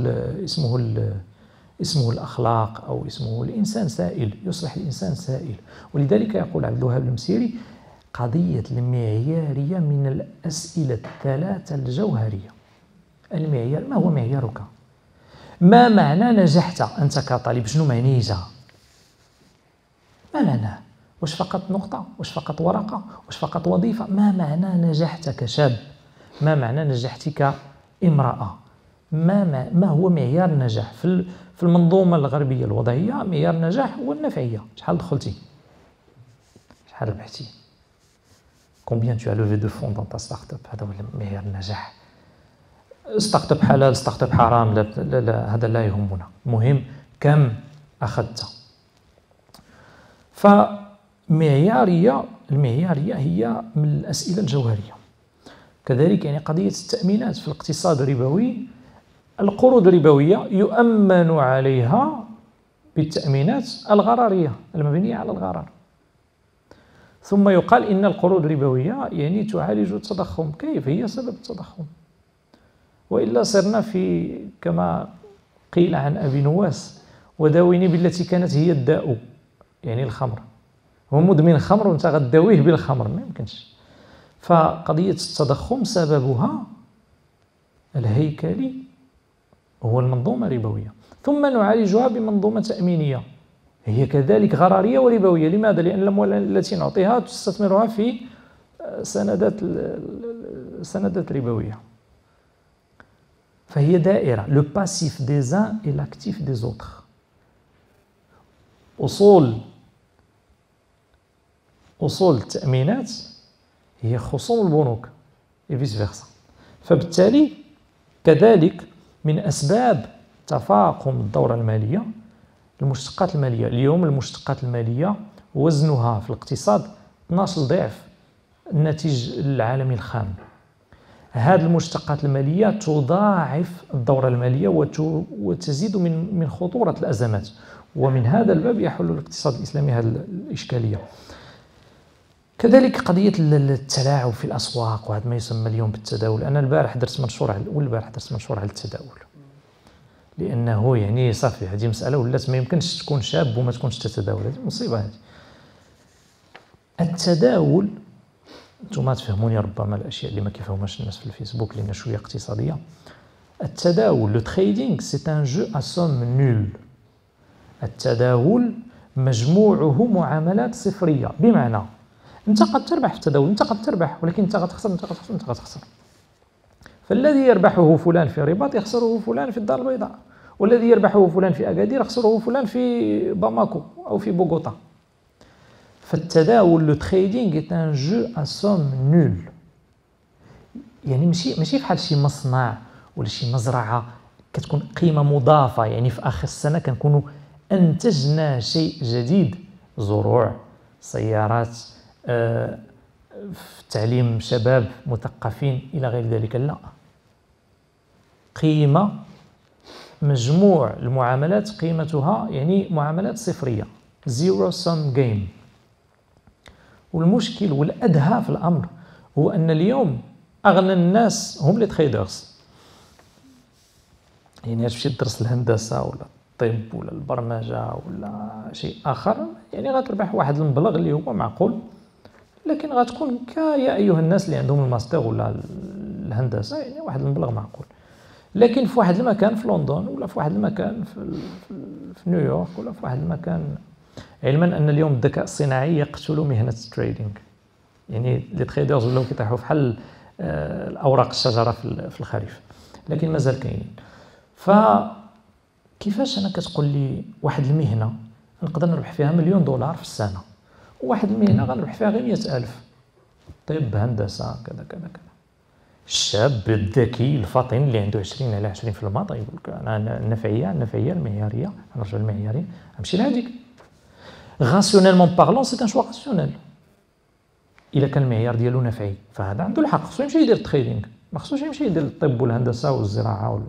اسمه الأخلاق أو اسمه الإنسان سائل، يصبح الإنسان سائل. ولذلك يقول عبد الوهاب المسيري قضية المعيارية من الأسئلة الثلاثة الجوهرية. المعيار، ما هو معيارك؟ ما معنى نجحت أنت كطالب؟ شنو معنيتها؟ ما معناه؟ واش فقط نقطة؟ واش فقط ورقة؟ واش فقط وظيفة؟ ما معنى نجحت كشاب؟ ما معنى نجحت كامرأة؟ ما هو معيار النجاح؟ في المنظومة الغربية الوضعية معيار النجاح هو النفعية. شحال دخلتي؟ شحال ربحتي؟ combien tu as levé de fonds dans ta start-up؟ هذا هو معيار النجاح. ستارت اب حلال، ستارت اب حرام، لا هذا لا يهمنا، المهم كم أخذت. المعيارية هي من الأسئلة الجوهرية. كذلك يعني قضية التأمينات في الاقتصاد الربوي. القروض الربوية يؤمن عليها بالتأمينات الغرارية المبنية على الغرار. ثم يقال إن القروض الربوية يعني تعالج التضخم. كيف؟ هي سبب التضخم. وإلا صرنا في كما قيل عن أبي نواس وداويني بالتي كانت هي الداء، يعني الخمر. هو مدمن خمر وانت غداويه بالخمر، ما يمكنش. فقضية التضخم سببها الهيكلي هو المنظومة الربوية. ثم نعالجها بمنظومة تأمينية هي كذلك غرارية وربوية. لماذا؟ لأن الأموال التي نعطيها تستثمرها في سندات ربوية. فهي دائرة، le passif des uns et l'actif des autres. أصول التأمينات هي خصوم البنوك وفيس فيرسا. فبالتالي كذلك من أسباب تفاقم الدورة المالية المشتقات المالية اليوم، المشتقات المالية وزنها في الاقتصاد 12 ضعف الناتج العالمي الخام. هذه المشتقات المالية تضاعف الدورة المالية وتزيد من خطورة الأزمات، ومن هذا الباب يحل الاقتصاد الإسلامي هذه الإشكالية. كذلك قضية التلاعب في الأسواق وهذا ما يسمى اليوم بالتداول. أنا البارح درت منشور على التداول، لأنه يعني صافي هذه مسألة ولات ما يمكنش تكون شاب وما تكونش تتداول، هذه مصيبة. هذه التداول انتم تفهموني ربما الاشياء اللي ما كيفهموش الناس في الفيسبوك لان شويه اقتصاديه. التداول لو تريدينغ سي ان جو ا سوم نول. التداول مجموعه معاملات صفريه، بمعنى انت قد تربح في التداول، انت قد تربح ولكن انت غتخسر، انت غتخسر. فالذي يربحه فلان في الرباط يخسره فلان في الدار البيضاء، والذي يربحه فلان في اكادير يخسره فلان في باماكو او في بوغوطا. فالتداول لو تريدينغ est un jeu à somme nulle. يعني ماشي بحال شي مصنع ولا شي مزرعه كتكون قيمه مضافه، يعني في اخر السنه كنكونوا انتجنا شيء جديد، زروع، سيارات، في تعليم شباب مثقفين الى غير ذلك. لا، قيمه مجموع المعاملات قيمتها يعني معاملات صفريه، zero sum game. والمشكل والأدهى في الأمر هو أن اليوم أغنى الناس هم لي تريدرز. يعني تمشي تدرس الهندسة ولا الطب ولا البرمجة ولا شيء آخر، يعني غتربح واحد المبلغ اللي هو معقول، لكن غتكون يا أيها الناس اللي عندهم الماستر ولا الهندسة، يعني واحد المبلغ معقول. لكن في واحد المكان في لندن ولا في واحد المكان في نيويورك ولا في واحد المكان، علما أن اليوم الذكاء الصناعي يقتل مهنة التريدينغ. يعني لي تريدرز ولاو كيطيحوا بحال الأوراق الشجرة في الخريف، لكن مازال كاينين. فكيفاش أنا كتقول لي واحد المهنة نقدر نربح فيها $1,000,000 في السنة، وواحد المهنة غنربح فيها غير 100,000، طب، هندسة، كذا كذا كذا. الشاب الذكي الفطن اللي عنده 20 على 20 في الماط يقول لك أنا النفعية المعيارية، نرجع للمعيارية نمشي لهاديك. راسيونيلمون بارلون سي ان شوا راسيونيل. الا كان المعيار ديالو نفعي فهذا عنده الحق، خصو يمشي يدير التريدينغ، ما خصوش يمشي يدير الطب والهندسه والزراعه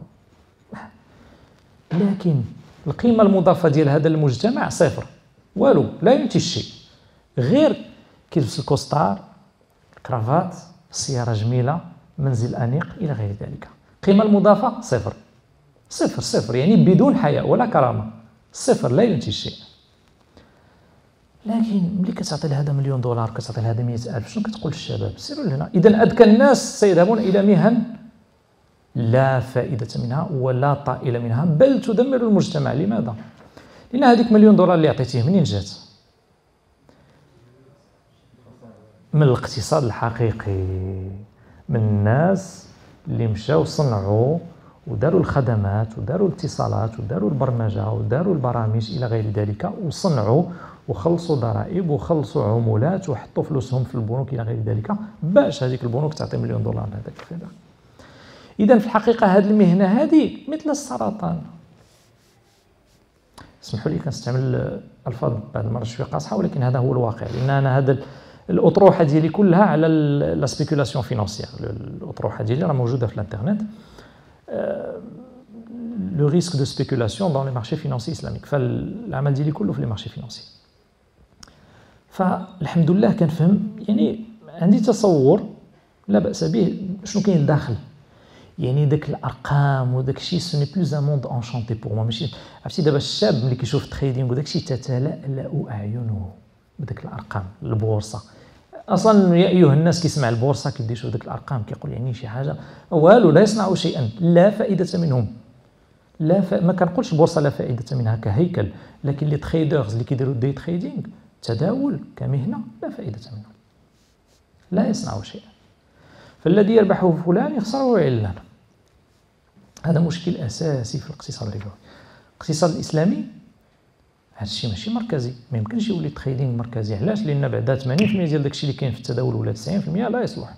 لكن القيمه المضافه ديال هذا المجتمع صفر، والو، لا ينتج شيء غير كيلبس الكوستار، الكرافات، سياره جميله، منزل انيق الى غير ذلك. القيمه المضافه صفر صفر صفر، يعني بدون حياء ولا كرامه، صفر، لا ينتج شيء. لكن ملي كتعطي لهذا $1,000,000 كتعطي لهذا 100,000، شنو كتقول للشباب؟ سيروا لهنا. اذا اذكى الناس سيذهبون الى مهن لا فائده منها ولا طائل منها، بل تدمر المجتمع. لماذا؟ لان هذيك $1,000,000 اللي عطيتيه منين جات؟ من الاقتصاد الحقيقي، من الناس اللي مشاو صنعوا وداروا الخدمات وداروا الاتصالات وداروا البرمجه وداروا البرامج الى غير ذلك، وصنعوا وخلصوا ضرائب وخلصوا عمولات وحطوا فلوسهم في البنوك الى غير ذلك، باش هذيك البنوك تعطي $1,000,000 لهذاك الفئه. اذا في الحقيقه هذه المهنه هذه مثل السرطان. اسمحوا لي كنستعمل الفاظ بعض المرات شويه قاصحه، ولكن هذا هو الواقع، لان انا هذا الاطروحه ديالي كلها على لا سبيكولاسيون فينانسيير. الاطروحه ديالي راه موجوده في الانترنت، لو ريسك دو سبيكولاسيون دون لي مارشي فينانسي اسلاميك. فالعمل ديالي كله في لي مارشي فينانسي. فالحمد لله كنفهم، يعني عندي تصور لا بأس به شنو كاين داخل. يعني داك الارقام وداك الشيء سوني بلوز ان موند انشانتي بور موا. ماشي عرفتي دابا الشاب ملي كيشوف التريدينغ وداك الشيء تتلألأ اعينه بداك الارقام، البورصه. اصلا يا ايها الناس كيسمع البورصه كيبدا يشوف داك الارقام كيقول يعني شي حاجه والو، لا يصنعوا شيئا، لا فائده منهم. ما كنقولش البورصه لا فائده منها كهيكل، لكن لي تريدرز اللي كيديروا دي تريدينغ تداول كمهنه لا فائده منه، لا يصنعوا شيئا. فالذي يربحه فلان يخسره علان. هذا مشكل اساسي في الاقتصاد الربوي. الاقتصاد الاسلامي هذا الشيء ماشي مركزي، ما يمكنش يولي تريدينغ مركزي. علاش؟ لان بعدا 80% ديال داك الشيء اللي كاين في التداول ولا 90% لا يصلح.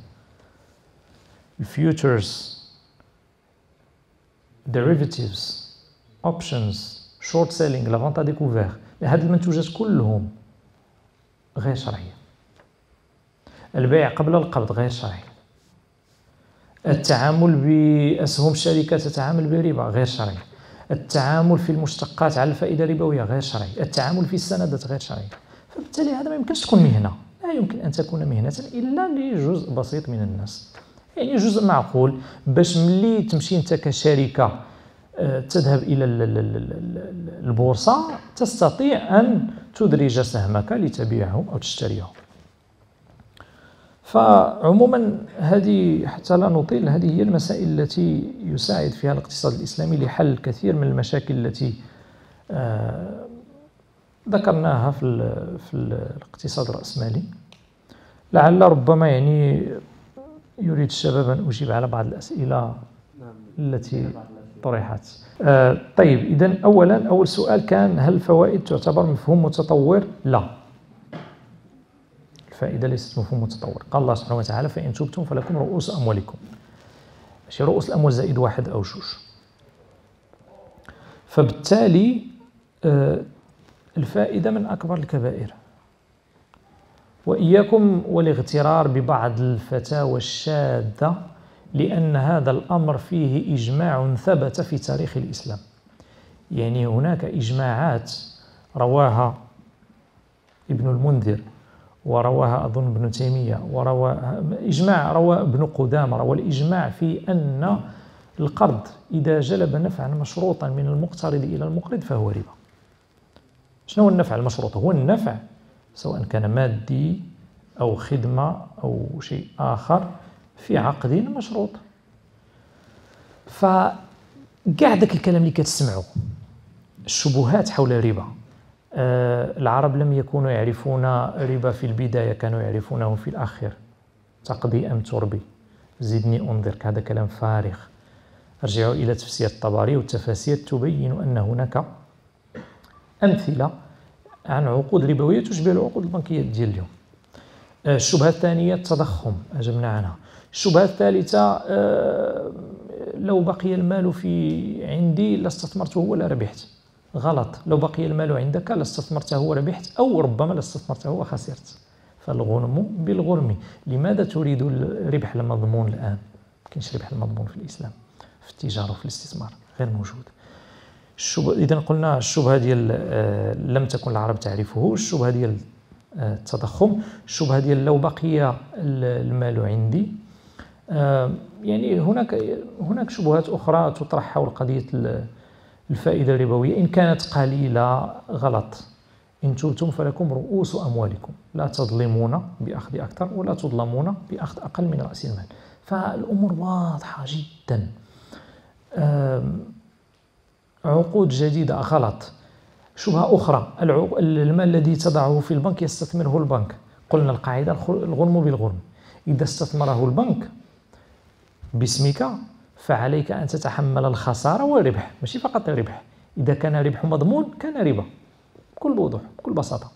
الفيوتشرز، derivatives, options شورت سيلينغ، لا فونت ديكوفير، هاد المنتوجات كلهم غير شرعية. البيع قبل القبض غير شرعي. التعامل بأسهم الشركات تتعامل بربا غير شرعي. التعامل في المشتقات على الفائدة الربوية غير شرعي. التعامل في السندات غير شرعي. فبالتالي هذا ما يمكنش تكون مهنة، لا يمكن أن تكون مهنة إلا لجزء بسيط من الناس، يعني جزء معقول، باش ملي تمشي أنت كشركة تذهب إلى البورصة تستطيع أن تدرج سهمك لتبيعه أو تشتريه. فعموما هذه، حتى لا نطيل، هذه هي المسائل التي يساعد فيها الاقتصاد الإسلامي لحل كثير من المشاكل التي ذكرناها في الاقتصاد الرأسمالي. لعل ربما يعني يريد الشباب أن أجيب على بعض الأسئلة التي طرحت. طيب، إذن أول سؤال كان: هل الفوائد تعتبر مفهوم متطور؟ لا، الفائدة ليست مفهوم متطور. قال الله سبحانه وتعالى: فإن تبتم فلكم رؤوس أموالكم، ماشي رؤوس الأموال زائد 1 أو 2. فبالتالي الفائدة من أكبر الكبائر. وإياكم والاغترار ببعض الفتاوى الشاذة، لأن هذا الأمر فيه إجماع ثبت في تاريخ الإسلام. يعني هناك إجماعات رواها ابن المنذر، ورواها أظن ابن تيمية، روى ابن قدامة، روى الإجماع في أن القرض إذا جلب نفعا مشروطا من المقترض إلى المقرض فهو ربا. شنو هو النفع المشروط؟ هو النفع سواء كان مادي أو خدمة أو شيء آخر في عقد مشروط. فقاع داك الكلام اللي كتسمعوا، الشبهات حول الربا، العرب لم يكونوا يعرفون الربا في البداية، كانوا يعرفونه في الآخر. تقضي أم تربي، زدني أنظرك، هذا كلام فارغ. ارجعوا إلى تفسير الطبري، والتفاسير تبين أن هناك أمثلة عن عقود ربوية تشبه العقود البنكية ديال اليوم. الشبهة الثانية التضخم، أجبنا عنها. الشبهة الثالثة لو بقي المال عندي لاستثمرته ولا ربحت. غلط، لو بقي المال عندك لاستثمرته وربحت، أو ربما لاستثمرته وخسرت. فالغنم بالغرم. لماذا تريد الربح المضمون الآن؟ ما كاينش ربح المضمون في الإسلام، في التجارة وفي الاستثمار غير موجود. إذا قلنا الشبهة ديال لم تكن العرب تعرفه، الشبهة ديال التضخم، الشبهة ديال لو بقي المال عندي. يعني هناك شبهات أخرى تطرح حول قضية الفائدة الربوية. إن كانت قليلة غلط. إن تبتم فلكم رؤوس أموالكم، لا تظلمون بأخذ أكثر ولا تظلمون بأخذ أقل من رأس المال. فالأمور واضحة جدا. عقود جديدة غلط. شبهة أخرى: المال الذي تضعه في البنك يستثمره البنك. قلنا القاعدة الغنم بالغنم. إذا استثمره البنك باسمك فعليك أن تتحمل الخسارة والربح، ماشي فقط الربح. إذا كان ربح مضمون كان ربا، بكل وضوح بكل بساطة.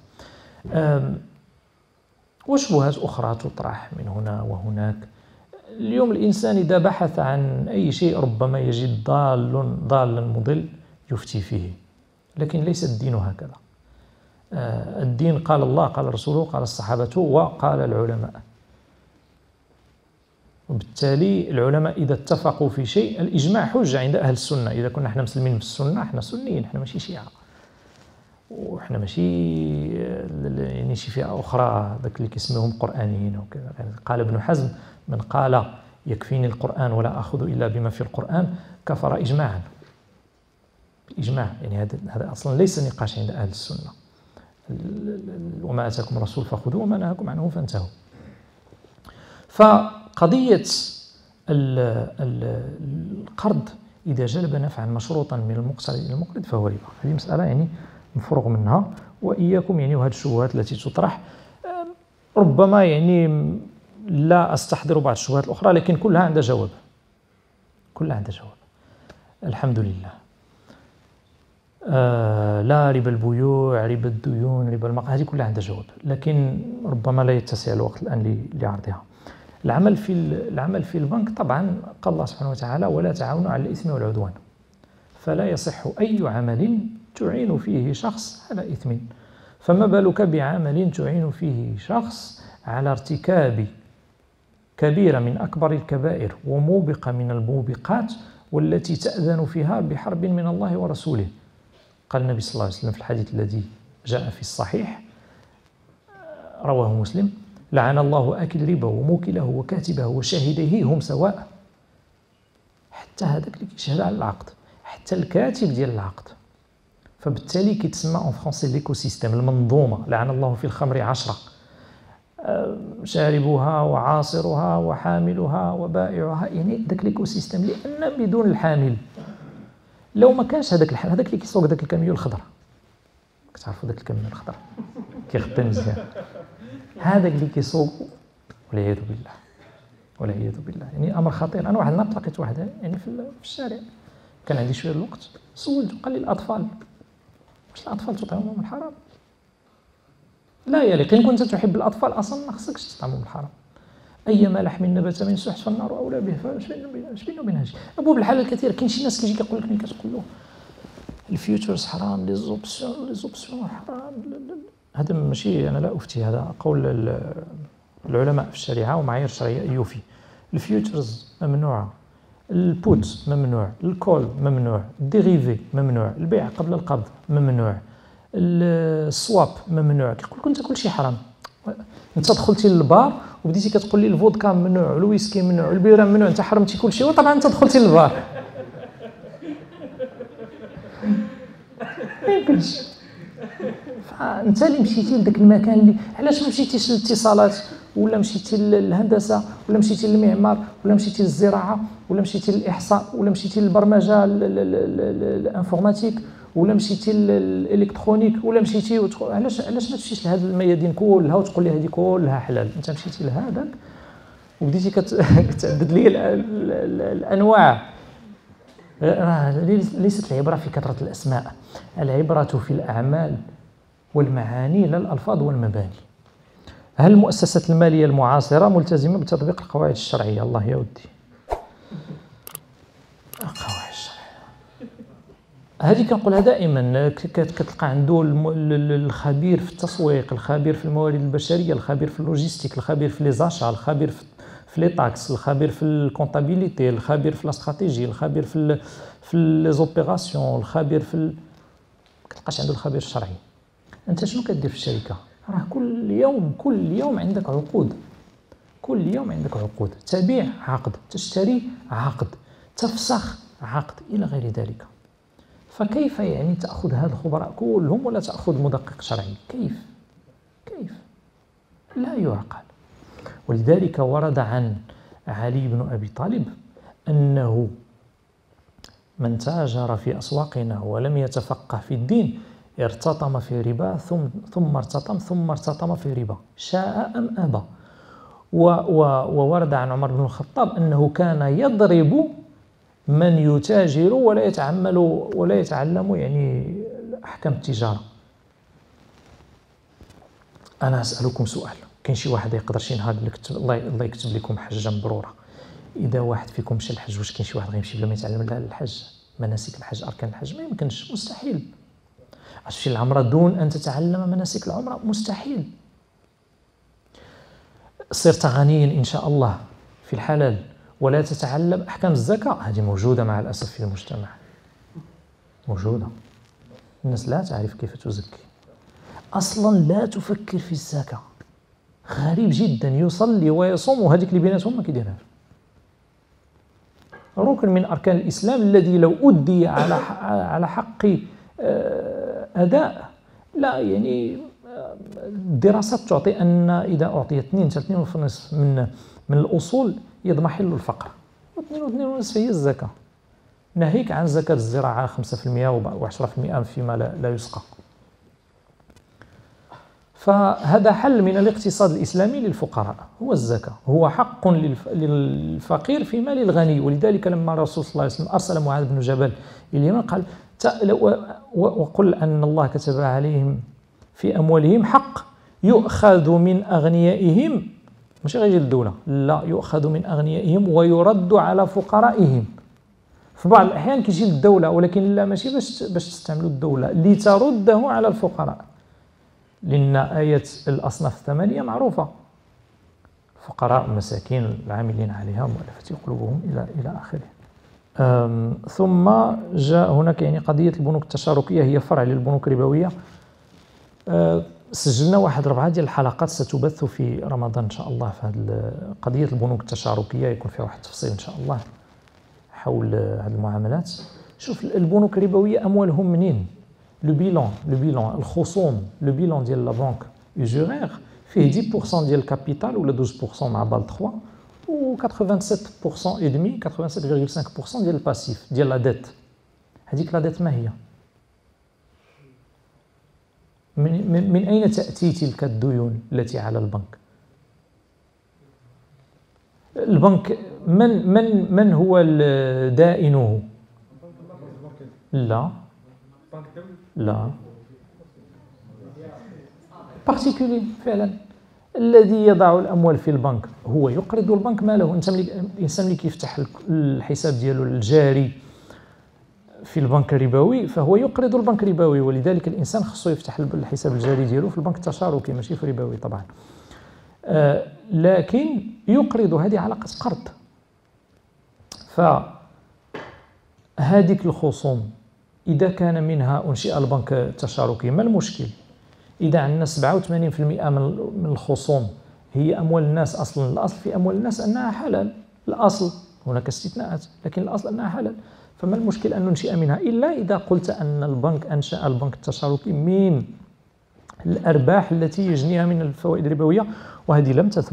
وشبهات أخرى تطرح من هنا وهناك. اليوم الإنسان إذا بحث عن أي شيء ربما يجد ضالا مضل يفتي فيه، لكن ليس الدين هكذا. الدين قال الله، قال رسوله، قال الصحابة، وقال العلماء. وبالتالي العلماء إذا اتفقوا في شيء، الإجماع حجة عند أهل السنة. إذا كنا احنا مسلمين بالسنة، احنا سنيين، احنا ماشي شيعة، وإحنا ماشي يعني شي فئة أخرى ذاك اللي كيسموهم قرآنيين وكذا. يعني قال ابن حزم: من قال يكفيني القرآن ولا أخذ إلا بما في القرآن كفر إجماعا. إجماع، يعني هذا أصلا ليس نقاش عند أهل السنة. وما أتاكم الرسول فخذوه وما نهاكم عنه فانتهوا. فقضية القرض إذا جلب نفعا مشروطا من المقترض إلى المقرض فهو ربا. هذه مسألة يعني مفروغ منها. وإياكم يعني وهذه الشبهات التي تطرح، ربما يعني لا أستحضر بعض الشبهات الأخرى، لكن كلها عندها جواب، كلها عندها جواب الحمد لله. لا ربا البيوع، ربا الديون، ربا المقاهي، هذه كلها عندها جواب، لكن ربما لا يتسع الوقت الآن لعرضها. العمل في البنك طبعا قال الله سبحانه وتعالى: ولا تعاونوا على الإثم والعدوان. فلا يصح أي عمل تعين فيه شخص على إثم، فما بالك بعمل تعين فيه شخص على ارتكاب كبيرة من أكبر الكبائر وموبقة من الموبقات، والتي تأذن فيها بحرب من الله ورسوله. قال النبي صلى الله عليه وسلم في الحديث الذي جاء في الصحيح رواه مسلم: لعن الله آكل ربا وموكله وكاتبه وشاهديه هم سواء. حتى هذاك اللي كيشهد على العقد، حتى الكاتب ديال العقد. فبالتالي كيتسمى اون فرونسي ليكو سيستيم، المنظومه. لعن الله في الخمر 10، شاربها وعاصرها وحاملها وبائعها، يعني داك ليكو سيستيم. لان بدون الحامل لو ما كانش هذاك الحامل، هذاك اللي كيسوق داك الكاميون الخضر، كتعرفوا داك الكاميون الخضر كيخدم مزيان، هذاك اللي كيسوق والعياذ بالله والعياذ بالله، يعني امر خطير. انا واحد النهار لقيت واحد يعني في الشارع، كان عندي شويه الوقت، سولته قال لي: الاطفال، واش الاطفال تطعمهم من الحرام؟ لا يليق، إن كنت تحب الاطفال اصلا ما خصكش تطعمهم من الحرام. ايما لحم نبت من سحت فالنار اولى به، فاش بينه وبين هادشي ابو بالحلال الكثير. كاين شي ناس كيجي كيقول لك ملي كتقول له الفيوتشرز حرام، لي زوبسيون حرام، هذا ماشي، انا لا افتي، هذا قول العلماء في الشريعه ومعايير الشرعيه يوفي. الفيوتشرز ممنوعه، البوت ممنوع، الكول ممنوع، الديريفي ممنوع، البيع قبل القبض ممنوع، السواب ممنوع. كيقول لك انت كلشي حرام. انت دخلتي للبار وبديتي كتقول لي الفودكا ممنوع، الويسكي ممنوع، البيره ممنوع، انت حرمتي كلشي، وطبعا انت دخلتي للبار. ما يمكنش. فانت اللي مشيتي لذاك المكان، اللي علاش ما مشيتيش للاتصالات، ولا مشيتي للهندسه، ولا مشيتي للمعمار، ولا مشيتي للزراعه، ولا مشيتي للاحصاء، ولا مشيتي للبرمجه الانفورماتيك، ولا مشيتي للالكترونيك، ولا مشيتي علاش ما تمشيش لهاد الميادين كلها وتقول لي هذه كلها حلال؟ انت مشيتي لهذاك وبديتي كتعدد لي الانواع. ليست العبره في كثره الاسماء، العبره في الاعمال والمعاني لا الالفاظ والمباني. هل المؤسسات الماليه المعاصره ملتزمه بتطبيق القواعد الشرعيه؟ الله يا ودي، القواعد الشرعيه هذه كنقولها دائما. كتلقى عنده الخبير في التسويق، الخبير في الموارد البشريه، الخبير في اللوجيستيك، الخبير في لي زاشا، الخبير في لي تاكس، الخبير في الكونطابيليتي، الخبير في الاستراتيجي، الخبير في لي زوبيراسيون، الخبير ما كتلقاش عنده الخبير الشرعي. انت شنو كدير في الشركه؟ راه كل يوم عندك عقود، كل يوم عندك عقود، تبيع عقد، تشتري عقد، تفسخ عقد، الى غير ذلك. فكيف يعني تاخذ هذا الخبراء كلهم ولا تاخذ مدقق شرعي؟ كيف لا يعقل. ولذلك ورد عن علي بن ابي طالب انه من تاجر في اسواقنا ولم يتفقه في الدين ارتطم في ربا ثم ارتطم في ربا، شاء ام ابى. وورد عن عمر بن الخطاب انه كان يضرب من يتاجر ولا يتعلم يعني احكام التجاره. انا اسالكم سؤال، كاين شي واحد يقدر شي نهار الله يكتب لكم حجه مبروره، اذا واحد فيكم مشى للحج، واش كاين شي واحد غيمشي بلا ما يتعلم الحج، مناسك الحج، اركان الحج؟ ما يمكنش، مستحيل. غتمشي للعمره دون ان تتعلم مناسك العمره؟ مستحيل. صرت غنيا ان شاء الله في الحلال ولا تتعلم احكام الزكاه، هذه موجوده مع الاسف في المجتمع، موجوده. الناس لا تعرف كيف تزكي، اصلا لا تفكر في الزكاه. غريب جدا، يصلي ويصوم وهذيك اللي بيناتهم ما كيديرهاش. ركن من اركان الاسلام الذي لو ادي على حق اداء، لا يعني الدراسات تعطي ان اذا اعطي 2.5% من الاصول يضمحل الفقر، و2.5 هي الزكاه. ناهيك عن زكاه الزراعه 5% و10% فيما لا يسقى. فهذا حل من الاقتصاد الإسلامي للفقراء، هو الزكاة، هو حق للفقير في مال الغني. ولذلك لما الرسول صلى الله عليه وسلم أرسل معاذ بن جبل إلى اليمن قال: وقل أن الله كتب عليهم في أموالهم حق يؤخذ من أغنيائهم، مش غير الدولة، لا، يؤخذ من أغنيائهم ويرد على فقرائهم. في بعض الأحيان كيجي للدولة، ولكن لا ماشي باش تستعملوا الدولة لترده على الفقراء، لأن آية الأصناف الثمانية معروفة: الفقراء المساكين العاملين عليها مؤلفة قلوبهم إلى آخره. ثم جاء هناك يعني قضية البنوك التشاركية، هي فرع للبنوك الربوية. سجلنا 4 ديال الحلقات ستبث في رمضان إن شاء الله في هذه قضية البنوك التشاركية، يكون فيها واحد التفصيل إن شاء الله حول هذه المعاملات. شوف البنوك الربوية أموالهم منين؟ لو بيلون الخصوم، لو بيلون ديال لا بنك يوزورير فيه 10% ديال الكابيتال ولا 12% مع بال 3 و 87% et demi 87,5% ديال الباسيف ديال لا ديت. هذيك لا ديت ما هي؟ من أين تأتي تلك الديون التي على البنك؟ البنك من هو دائنه؟ لا بارتيكولي فعلا. الذي يضع الأموال في البنك هو يقرض البنك ماله. الإنسان اللي كيفتح الحساب ديالو الجاري في البنك الربوي فهو يقرض البنك الربوي، ولذلك الإنسان خصو يفتح الحساب الجاري ديالو في البنك التشاركي ماشي في الربوي طبعا. لكن يقرض، هذه علاقة قرض. فهذيك الخصوم إذا كان منها أنشئ البنك التشاركي ما المشكل؟ إذا عندنا 87% من الخصوم هي أموال الناس أصلا، الأصل في أموال الناس أنها حلال، الأصل، هناك استثناءات لكن الأصل أنها حلال، فما المشكل أن ننشئ منها؟ إلا إذا قلت أن البنك أنشأ البنك التشاركي من الأرباح التي يجنيها من الفوائد الربوية، وهذه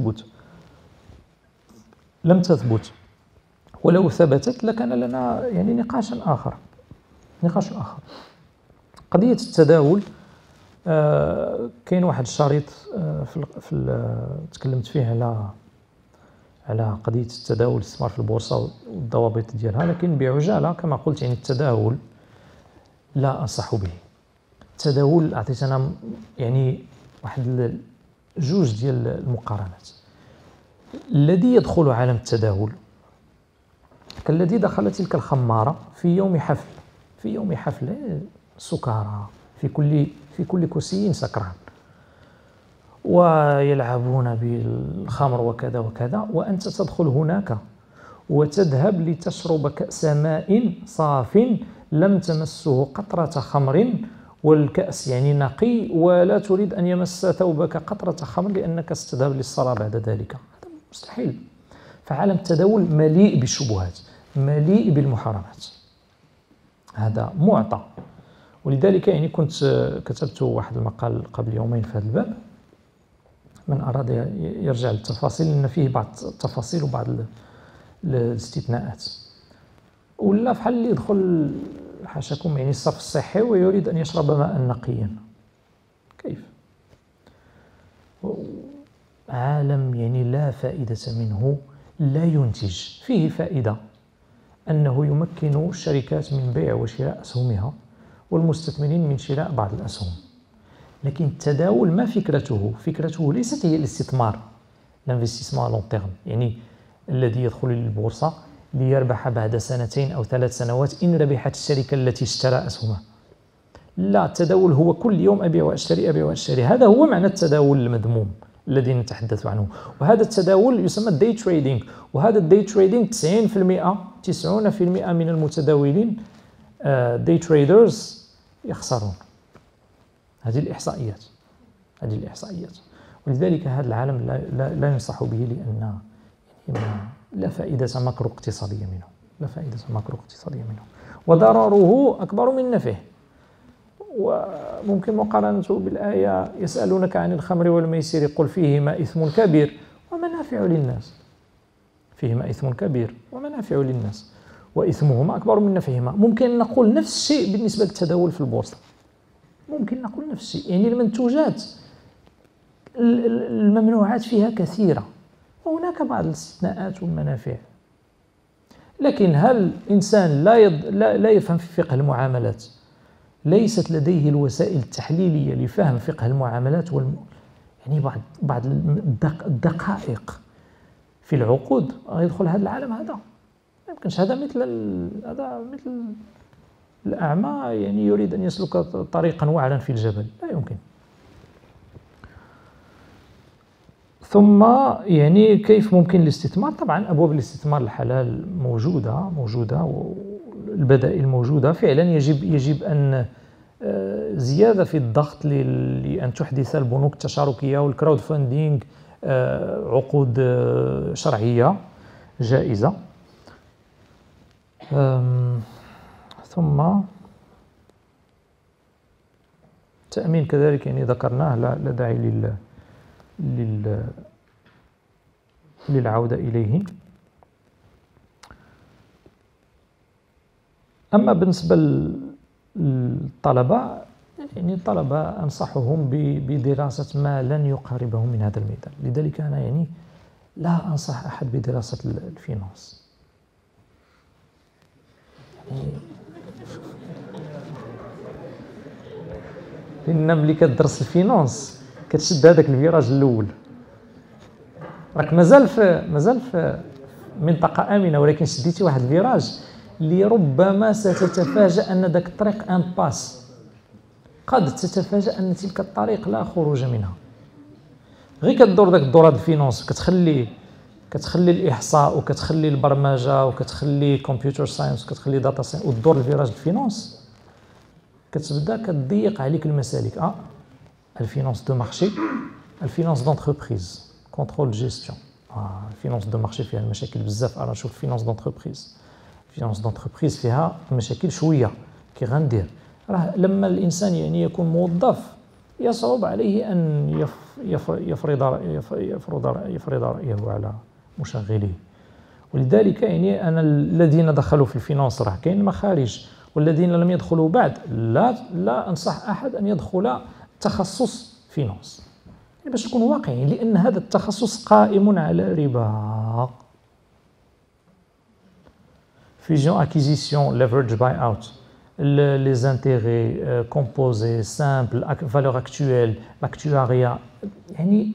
لم تثبت. ولو ثبتت لكان لنا يعني نقاش آخر. قضية التداول، كاين واحد الشريط تكلمت فيه على قضية التداول، الاستثمار في البورصة والضوابط ديالها، لكن بعجالة كما قلت يعني التداول لا أنصح به. التداول أعطيت أنا يعني واحد 2 ديال المقارنات. الذي يدخل عالم التداول كالذي دخل تلك الخمارة في يوم حفل سكارى، في كل كوسي سكران، ويلعبون بالخمر وكذا وكذا، وأنت تدخل هناك وتذهب لتشرب كأس ماء صاف لم تمسه قطرة خمر، والكأس يعني نقي، ولا تريد أن يمس ثوبك قطرة خمر لأنك ستذهب للصلاة بعد ذلك. هذا مستحيل. فعالم التداول مليء بالشبهات، مليء بالمحرمات، هذا معطى. ولذلك يعني كنت كتبت واحد المقال قبل يومين في هذا الباب، من أراد يرجع للتفاصيل لأن فيه بعض التفاصيل وبعض الاستثناءات. ولا فحال اللي يدخل حاشاكم يعني الصف الصحي ويريد أن يشرب ماء نقيا، كيف؟ عالم يعني لا فائدة منه، لا ينتج. فيه فائدة أنه يمكن الشركات من بيع وشراء أسهمها والمستثمرين من شراء بعض الأسهم، لكن التداول ما فكرته ليست هي الاستثمار، الانفستيسمون لون تيرم، يعني الذي يدخل للبورصة ليربح بعد 2 أو 3 سنوات إن ربحت الشركة التي اشترى أسهمها. لا، التداول هو كل يوم أبيع وأشتري. هذا هو معنى التداول المذموم الذي نتحدث عنه. وهذا التداول يسمى الداي تريدينج، وهذا الداي تريدينج 90% من المتداولين داي تريدرز يخسرون. هذه الإحصائيات. ولذلك هذا العالم لا ينصح به، لأن لا فائدة ماكرو اقتصادية منه، وضرره أكبر من نفعه. وممكن مقارنته بالآية: يسألونك عن الخمر والميسر قل فيهما إثم كبير ومنافع للناس وإثمهما أكبر من نفعهما. ممكن نقول نفس الشيء بالنسبة للتداول في البورصة، يعني المنتوجات الممنوعات فيها كثيرة، وهناك بعض الاستثناءات والمنافع. لكن هل الإنسان لا يفهم في فقه المعاملات، ليست لديه الوسائل التحليلية لفهم فقه المعاملات يعني بعض الدقائق في العقود، يدخل هذا العالم؟ هذا ما يمكنش. هذا مثل الأعمى يعني يريد أن يسلك طريقا وعرا في الجبل، لا يمكن. ثم يعني كيف ممكن الاستثمار؟ طبعا أبواب الاستثمار الحلال موجودة، والبدائل موجودة فعلا. يجب أن زيادة في الضغط لأن تحدث البنوك التشاركية والكراود فاندينج عقود شرعية جائزة. ثم التأمين كذلك يعني ذكرناه، لا داعي للعودة إليه. أما بالنسبة للطلبة، يعني الطلبة أنصحهم بدراسة ما لن يقاربهم من هذا الميدان. لذلك أنا يعني لا أنصح أحد بدراسة الفينانس. يعني لأن ملي كتدرس الفينانس كتشد هذاك الفيراج الأول، راك مازال في منطقة آمنة، ولكن شديتي واحد الفيراج اللي ربما ستتفاجأ أن ذاك الطريق ان باس، قد تتفاجأ أن تلك الطريق لا خروج منها. غير كتدور داك الدورة د الفينانس، كتخلي الإحصاء وكتخلي البرمجة وكتخلي كمبيوتر ساينس وكتخلي داتا ساينس وتدور الفيراج د الفينانس، كتبدا كتضيق عليك المسالك. الفينانس دو مارشي، الفينانس دونتربريز، كونترول جيستيون. الفينانس دو مارشي فيها المشاكل بزاف. انا نشوف الفينانس دونتربريز، الفينانس دونتربريز فيها المشاكل شويه. كي غندير راه لما الانسان يعني يكون موظف يصعب عليه ان يفرض رأيه على مشغليه. ولذلك يعني انا الذين دخلوا في الفينانس راه كاين مخارج، والذين لم يدخلوا بعد لا انصح احد ان يدخل تخصص فينانس، يعني باش نكون واقعيين، لان هذا التخصص قائم على ربا. فيزيون اكيزيسيون، ليفرج باي اوت، لي زانتيغي كومبوزي سامبل، فالور اكتويل، لاكتواريا. يعني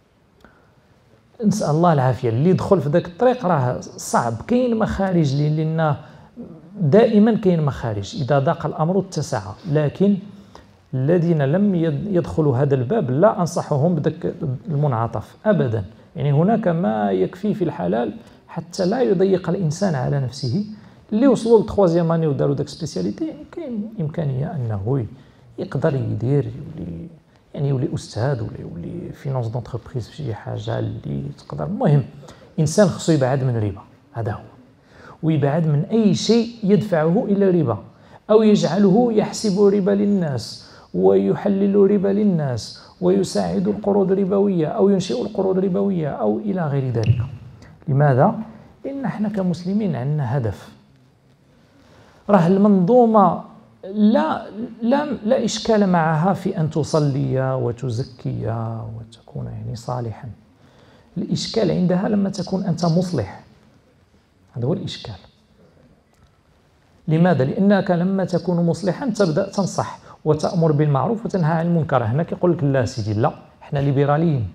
نسال الله العافيه. اللي يدخل في ذاك الطريق راه صعب. كاين مخارج لان دائما كاين مخارج، اذا ضاق الامر اتسع. لكن الذين لم يدخلوا هذا الباب لا انصحهم بذاك المنعطف ابدا. يعني هناك ما يكفي في الحلال حتى لا يضيق الانسان على نفسه. اللي وصلوا للتخوازيام اني وداروا داك سبيسياليتي كاين امكانيه انه يقدر يدير، يولي استاذ ولا يولي فينانس دونتربريز في شي حاجه اللي تقدر. المهم انسان خصو يبعد من الربا، هذا هو، ويبعد من اي شيء يدفعه الى الربا او يجعله يحسب ربا للناس ويحلل ربا للناس ويساعد القروض الربويه او ينشئ القروض الربويه او الى غير ذلك. لماذا؟ لان احنا كمسلمين عندنا هدف. راه المنظومه لا إشكال معها في أن تصلي وتزكي وتكون يعني صالحا. الإشكال عندها لما تكون أنت مصلح، هذا هو الإشكال. لماذا؟ لأنك لما تكون مصلحا تبدأ تنصح وتأمر بالمعروف وتنهى عن المنكر. هنا كيقول لك لا سيدي، لا، احنا ليبراليين.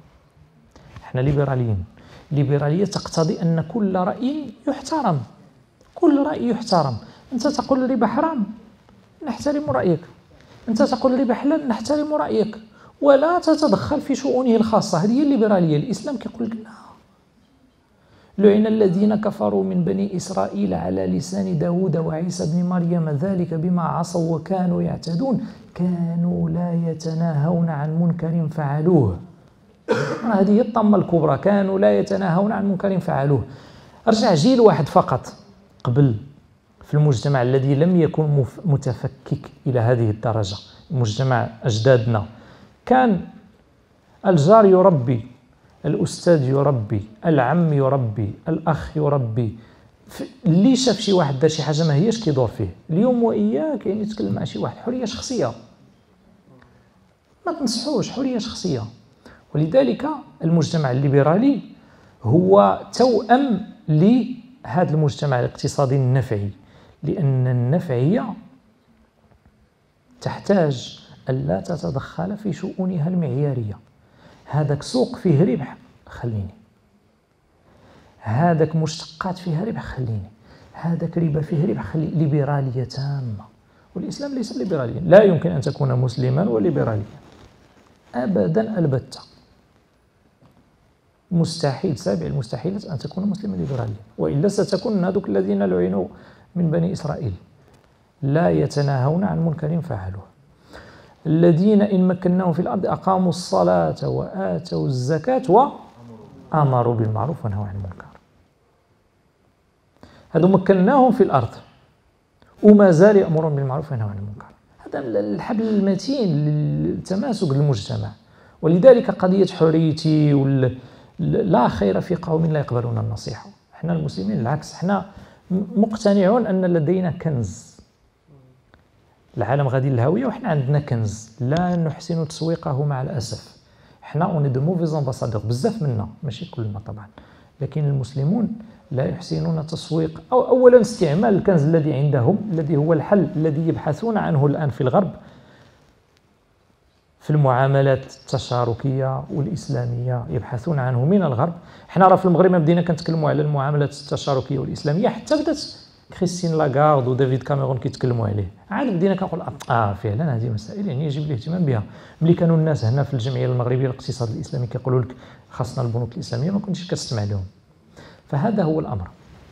الليبرالية تقتضي أن كل رأي يحترم، كل رأي يحترم. أنت تقول الربا حرام، نحترم رأيك. أنت تقول الربا حلال، نحترم رأيك، ولا تتدخل في شؤونه الخاصة. هذه هي الليبرالية. الإسلام كيقول لك لا. لعن الذين كفروا من بني إسرائيل على لسان داود وعيسى بن مريم ذلك بما عصوا وكانوا يعتدون كانوا لا يتناهون عن منكر فعلوه. هذه هي الطمة الكبرى، كانوا لا يتناهون عن منكر فعلوه. أرجع جيل واحد فقط قبل في المجتمع الذي لم يكن متفكك إلى هذه الدرجة، مجتمع أجدادنا، كان الجار يربي، الأستاذ يربي، العم يربي، الأخ يربي. اللي شاف شي واحد دار شي حاجة ما هياش كيدور فيه. اليوم وإياك يعني يتكلم مع شي واحد، حرية شخصية، ما تنصحوش، حرية شخصية. ولذلك المجتمع الليبرالي هو توأم لهذا المجتمع الاقتصادي النفعي، لأن النفعية تحتاج ألا تتدخل في شؤونها المعيارية. هذاك سوق فيه ربح، خليني. هذاك مشتقات فيها ربح خليني، هذاك ربا فيه ربح خليني. ليبرالية تامة. والإسلام ليس ليبراليا، لا يمكن أن تكون مسلما وليبراليا أبدا البتة. مستحيل، سابع المستحيلات أن تكون مسلما ليبراليا، وإلا ستكون هذوك الذين لعنوا من بني إسرائيل لا يتناهون عن منكر فعلوه. الذين إن مكناهم في الأرض أقاموا الصلاة وآتوا الزكاة وأمروا بالمعروف ونهوا عن المنكر. هذو مكناهم في الأرض وما زال يأمرون بالمعروف ونهوا عن المنكر. هذا الحبل المتين للتماسك المجتمع. ولذلك قضية حريتي لا خير في قوم لا يقبلون النصيحة. احنا المسلمين العكس، احنا مقتنعون أن لدينا كنز. العالم غادي للهوية وإحنا عندنا كنز لا نحسن تسويقه مع الأسف. إحنا اوني دو موفيز امباسادور، بزاف منا ماشي كلنا طبعا، لكن المسلمون لا يحسنون تسويق أو أولا استعمال الكنز الذي عندهم، الذي هو الحل الذي يبحثون عنه الآن في الغرب في المعاملات التشاركية والإسلامية، يبحثون عنه من الغرب. إحنا راه في المغرب بدينا كنتكلموا على المعاملات التشاركية والإسلامية، حتى بدات كريستين لاغارد ودافيد كاميرون كيتكلموا عليه، عاد بدينا كنقول فعلا هذه مسائل يعني يجب الاهتمام بها. ملي كانوا الناس هنا في الجمعية المغربية للاقتصاد الإسلامي كيقولوا لك خاصنا البنوك الإسلامية، ما كنتش كتسمع لهم. فهذا هو الأمر.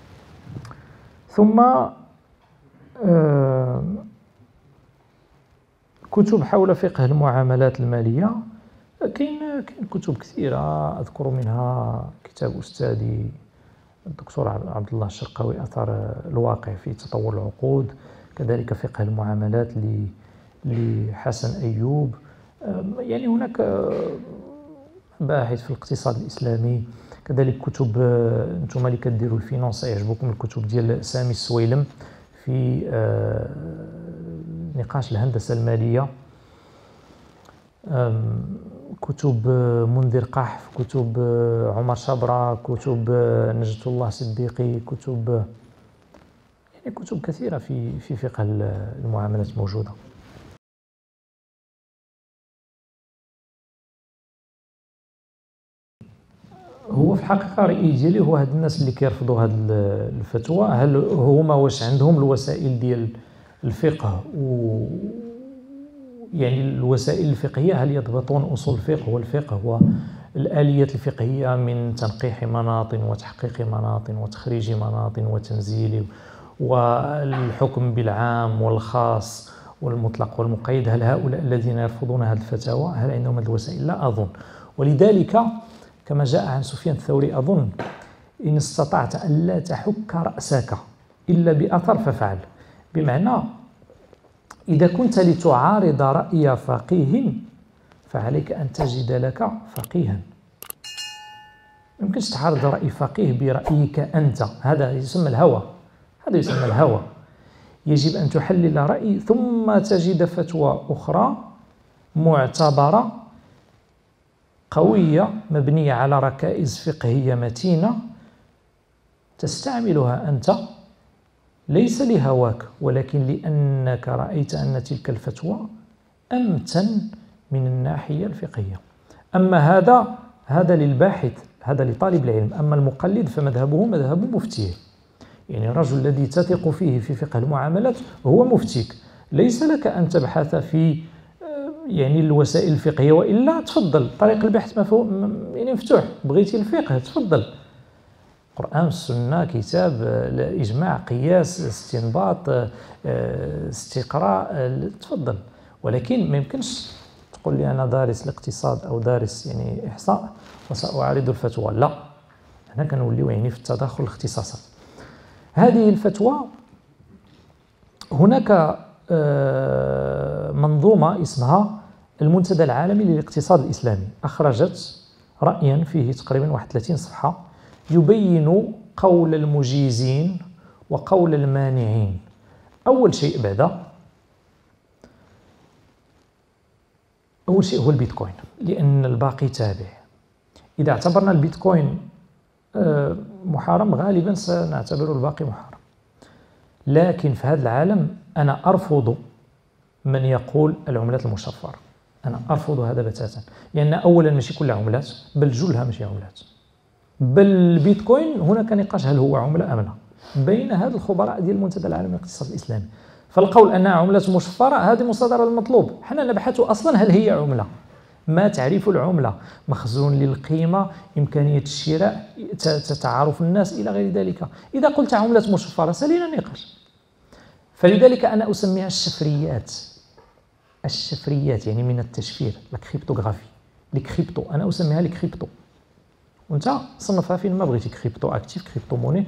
ثم كتب حول فقه المعاملات المالية، كاين كتب كثيرة، أذكر منها كتاب أستاذي الدكتور عبد الله الشرقاوي أثر الواقع في تطور العقود، كذلك فقه المعاملات لحسن أيوب. يعني هناك باحث في الاقتصاد الإسلامي، كذلك كتب انتم اللي كديروا الفينانس يعجبكم الكتب ديال سامي السويلم في نقاش الهندسة المالية، كتب منذر قحف، كتب عمر شبرا، كتب نجد الله صديقي، كتب كثيرة في فقه المعاملات موجودة. هو في الحقيقة رأيي ديالي هو هاد الناس اللي كيرفضوا هاد الفتوى، هل هما واش عندهم الوسائل ديال الفقه يعني الوسائل الفقهية، هل يضبطون أصول الفقه؟ والفقه هو الآليات الفقهية من تنقيح مناط وتحقيق مناط وتخريج مناط وتنزيل والحكم بالعام والخاص والمطلق والمقيد. هل هؤلاء الذين يرفضون هذه الفتاوى هل عندهم هذه الوسائل؟ لا أظن. ولذلك كما جاء عن سفيان الثوري أظن إن استطعت أن لا تحك رأسك إلا بأثر ففعل، بمعنى إذا كنت لتعارض رأي فقيه فعليك أن تجد لك فقيها. ما يمكنش تعارض رأي فقيه برأيك أنت، هذا يسمى الهوى، هذا يسمى الهوى. يجب أن تحلل رأي ثم تجد فتوى أخرى معتبرة قوية مبنية على ركائز فقهية متينة تستعملها أنت ليس لهواك ولكن لأنك رأيت أن تلك الفتوى أمتن من الناحية الفقهية. أما هذا للباحث، هذا لطالب العلم. أما المقلد فمذهبه مذهب مفتيه، يعني الرجل الذي تثق فيه في فقه المعاملات هو مفتيك. ليس لك أن تبحث في يعني الوسائل الفقهية، وإلا تفضل طريق البحث يعني مفتوح. بغيتي الفقه تفضل، قرآن، السنة، كتاب، إجماع، قياس، استنباط، استقراء، تفضل. ولكن ما يمكنش تقول لي أنا دارس الاقتصاد أو دارس يعني إحصاء وسأعارض الفتوى، لا. هنا كنوليو يعني في التداخل الاختصاصات. هذه الفتوى هناك منظومة اسمها المنتدى العالمي للاقتصاد الإسلامي، أخرجت رأيا فيه تقريبا 31 صفحة يبين قول المجيزين وقول المانعين. أول شيء هو البيتكوين، لأن الباقي تابع. إذا اعتبرنا البيتكوين محرم غالبا سنعتبر الباقي محرم. لكن في هذا العالم أنا أرفض من يقول العملات المشفرة، أنا أرفض هذا بتاتا، لأن أولا ماشي كل عملات، بل جلها ماشي عملات. بل البيتكوين هناك نقاش هل هو عملة أم لا بين هاد الخبراء ديال المنتدى العالمي للاقتصاد الإسلامي. فالقول أنها عملة مشفرة هذه مصادرة المطلوب. حنا نبحث أصلا هل هي عملة، ما تعريف العملة، مخزون للقيمة، إمكانية الشراء، تعارف الناس إلى غير ذلك. إذا قلت عملة مشفرة سالينا النقاش. فلذلك أنا أسميها الشفريات. الشفريات يعني من التشفير، الكريبتوغرافي، الكريبتو، أنا أسميها الكريبتو وانت صنفها فين ما بغيتي، كريبتو اكتيف، كريبتو موني.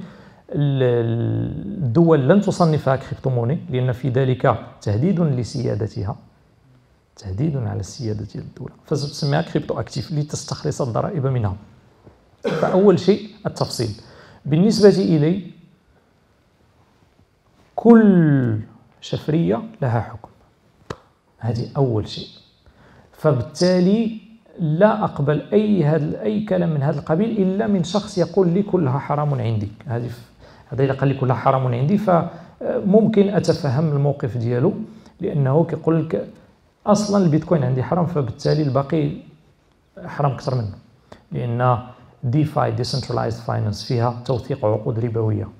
الدول لن تصنفها كريبتو موني لأن في ذلك تهديد لسيادتها، تهديد على السيادة ديال الدولة، فتسميها كريبتو اكتيف لتستخلص الضرائب منها. فأول شيء التفصيل. بالنسبة إلي كل شفرية لها حكم، هذه أول شيء. فبالتالي لا أقبل أي كلام من هذا القبيل إلا من شخص يقول لي كلها حرام عندي. هذا إذا قال لي كلها حرام عندي فممكن أتفهم الموقف ديالو، لأنه كيقول لك أصلا البيتكوين عندي حرام، فبالتالي الباقي حرام أكثر منه، لأن ديفاي ديسنترلايزد فاينانس فيها توثيق عقود ربوية،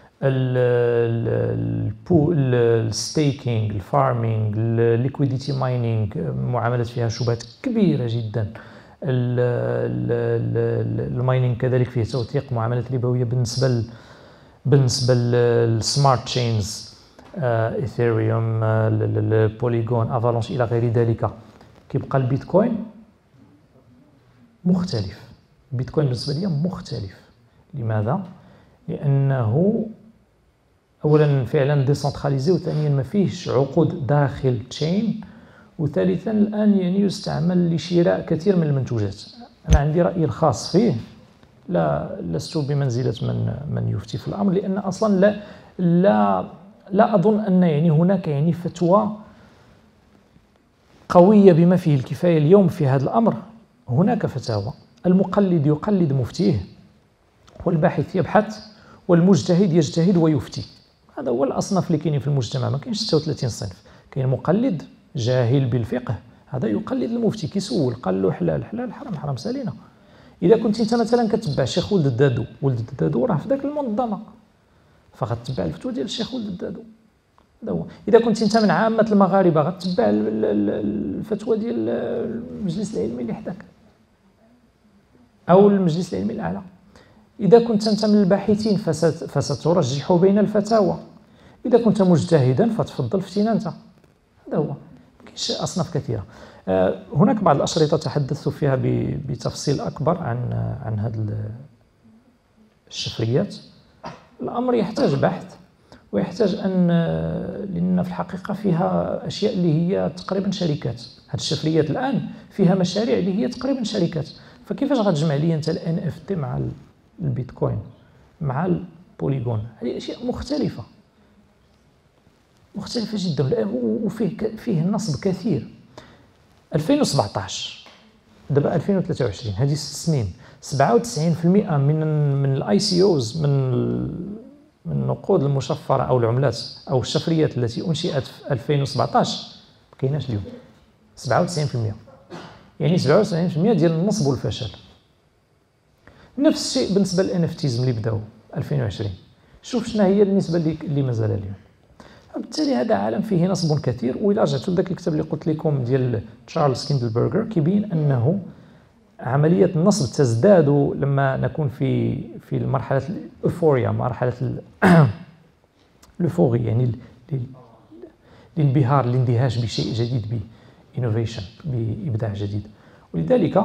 الستيكينج، الفارمينج، الليكويديتي ماينينج، معاملات فيها شبهات كبيرة جدا. الماينينج كذلك فيه توثيق معاملات ربوية بالنسبة للسمارت تشينز، ايثيريوم، البوليغون، افالونش الى غير ذلك. كيبقى البيتكوين مختلف. البيتكوين بالنسبة لي مختلف. لماذا؟ لأنه اولا فعلا ديسنتراليزي، وثانيا ما فيهش عقود داخل تشين، وثالثا الان يعني يستعمل لشراء كثير من المنتوجات. انا عندي رايي الخاص فيه، لست بمنزله من يفتي في الامر، لان اصلا لا اظن ان يعني هناك يعني فتوى قويه بما فيه الكفايه اليوم في هذا الامر. هناك فتاوى، المقلد يقلد مفتيه، والباحث يبحث، والمجتهد يجتهد ويفتي. هذا هو الأصناف اللي كاينين في المجتمع. ما كاينش 36 صنف. كاين مقلد جاهل بالفقه، هذا يقلد المفتي، كيسول قال له حلال حلال، حرام حرام، سالينا. إذا كنت أنت مثلا كتبع الشيخ ولد الدادو، ولد الدادو راه في ذاك المنظمة، فغتتبع الفتوى ديال الشيخ ولد الدادو. هذا هو. إذا كنت أنت من عامة المغاربة غتتبع الفتوى ديال المجلس العلمي اللي حداك أو المجلس العلمي الأعلى. إذا كنت أنت من الباحثين فسترجح بين الفتاوى. إذا كنت مجتهدا فتفضل فتينا أنت. هذا هو. كاينش أصناف كثيرة. هناك بعض الأشرطة تحدثت فيها بتفصيل أكبر عن هذه الشفريات. الأمر يحتاج بحث، ويحتاج لأن في الحقيقة فيها أشياء اللي هي تقريبا شركات. هذه الشفريات الآن فيها مشاريع اللي هي تقريبا شركات. فكيفاش غتجمع لي أنت ال NFT مع البيتكوين مع البوليغون؟ هذه أشياء مختلفة جدا، وفيه نصب كثير. 2017 دابا 2023، هذه 6 سنين، 97% من الاي سي اوز، من النقود المشفرة أو العملات أو الشفريات التي أنشئت في 2017 ما كايناش اليوم. 97%، يعني 97% ديال النصب والفشل. نفس الشيء بالنسبة للNFTs ملي بداو 2020. شوف شنو هي النسبة اللي مازال اليوم. وبالتالي هذا عالم فيه نصب كثير. وإلا رجعتوا لذاك الكتاب اللي قلت لكم ديال تشارلز كيندلبرغر، كيبين أنه عملية النصب تزداد لما نكون في المرحلة الأوفوريا، مرحلة الأوفوري، يعني الانبهار، الاندهاش بشيء جديد، بإنوفيشن، بإبداع جديد. ولذلك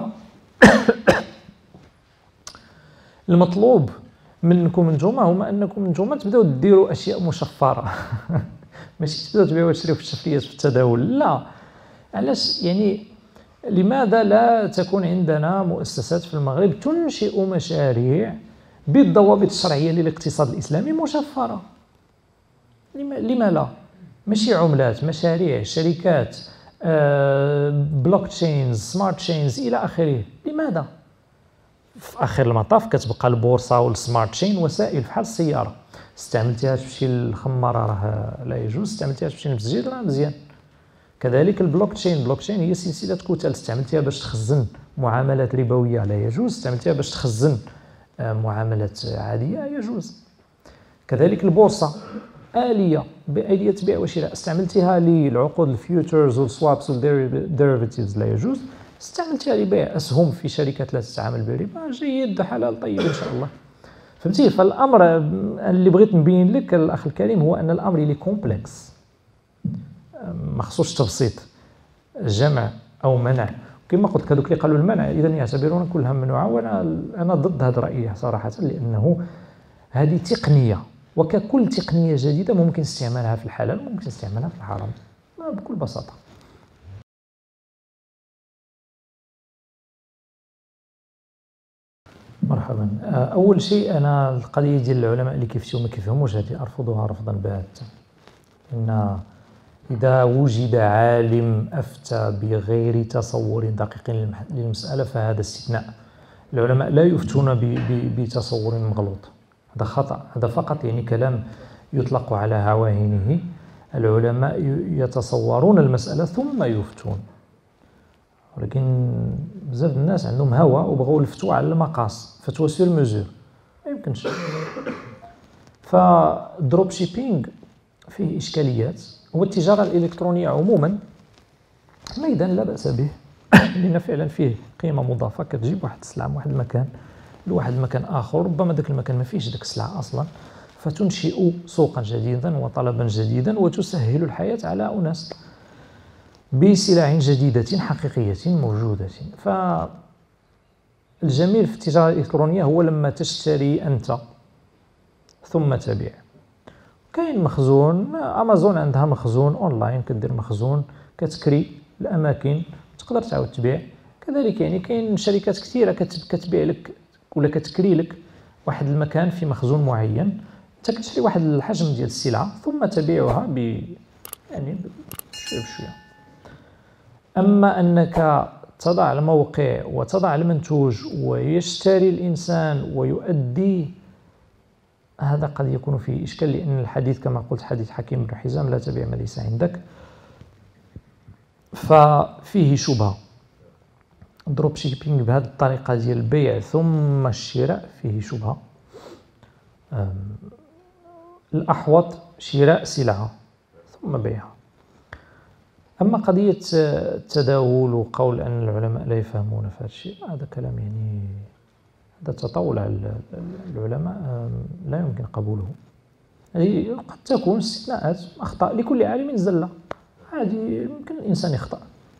المطلوب منكم نتوما هما أنكم نتوما تبداو ديروا أشياء مشفرة. ماشي تبداو تبيعوا وتشريوا في الشفريات في التداول، لا. علاش؟ يعني لماذا لا تكون عندنا مؤسسات في المغرب تنشئ مشاريع بالضوابط الشرعية للاقتصاد الإسلامي مشفرة؟ لما لا؟ ماشي عملات، مشاريع، شركات، بلوك تشينز، سمارت تشينز إلى آخره. لماذا؟ في آخر المطاف كتبقى البورصة والسمارت تشين وسائل بحال السيارة. استعملتيها تمشي للخمارة راه لا يجوز، استعملتيها تمشي للمسجد راه مزيان. كذلك البلوك تشين هي سلسلة كتل، استعملتيها باش تخزن معاملات ربوية لا يجوز، استعملتيها باش تخزن معاملات عادية يجوز. كذلك البورصة آلية بآلية بيع وشراء، استعملتها للعقود الفيوتشرز والسوابس والديريفاتيفز لا يجوز، استعملتها لبيع أسهم في شركات لا تتعامل بالربا جيد حلال طيب إن شاء الله. فهمتي؟ فالأمر اللي بغيت نبين لك الأخ الكريم هو أن الأمر اللي كومبلكس ما خصوش تبسيط، جمع أو منع. كما قلت هذوك اللي قالوا المنع إذا يعتبرون كلها ممنوعة، وأنا ضد هذا الرأي صراحة، لأنه هذه تقنية، وككل تقنية جديدة ممكن استعمالها في الحلال وممكن استعمالها في الحرام بكل بساطة. مرحبا. أول شيء أنا القضية ديال العلماء اللي كيفتيو ما كيفهموش هذه أرفضها رفضا باتا. إن إذا وجد عالم أفتى بغير تصور دقيق للمسألة فهذا استثناء. العلماء لا يفتون بتصور مغلوط، هذا خطأ، هذا فقط يعني كلام يطلق على هواهنه. العلماء يتصورون المسألة ثم يفتون، ولكن بزاف الناس عندهم هوى وبغوا يفتوا على المقاس، فتوى سير مزور، ما يمكنش. فالدروب شيبينغ فيه إشكاليات، والتجارة الإلكترونية عموما ميدان لا بأس به، لأن فعلا فيه قيمة مضافة، كتجيب واحد السلعة من واحد المكان لواحد المكان آخر، ربما ذاك المكان ما فيش ذاك السلعة أصلا، فتنشئ سوقا جديدا وطلبا جديدا وتسهل الحياة على أناس بسلع جديدة حقيقية موجودة. فالجميل في التجارة الإلكترونية هو لما تشتري أنت ثم تبيع. كاين مخزون، أمازون عندها مخزون أونلاين، كدير مخزون كتكري الأماكن تقدر تعاود تبيع. كذلك يعني كاين شركات كثيرة كتبيع لك ولا كتكري لك واحد المكان في مخزون معين، انت كتشري واحد الحجم ديال السلعة ثم تبيعها يعني بشوية بشوية. أما أنك تضع الموقع وتضع المنتوج ويشتري الإنسان ويؤدي، هذا قد يكون فيه إشكال، لأن الحديث كما قلت حديث حكيم بن حزام لا تبيع ما ليس عندك، ففيه شبهة. الدروب شيبينغ بهذه الطريقة ديال البيع ثم الشراء فيه شبهة. الأحوط شراء سلعة ثم بيعها. أما قضية التداول وقول أن العلماء لا يفهمون في هذا الشيء، هذا كلام يعني هذا تطاول على العلماء لا يمكن قبوله. هذه قد تكون استثناءات، أخطاء، لكل عالم زلة، عادي يمكن الإنسان يخطأ.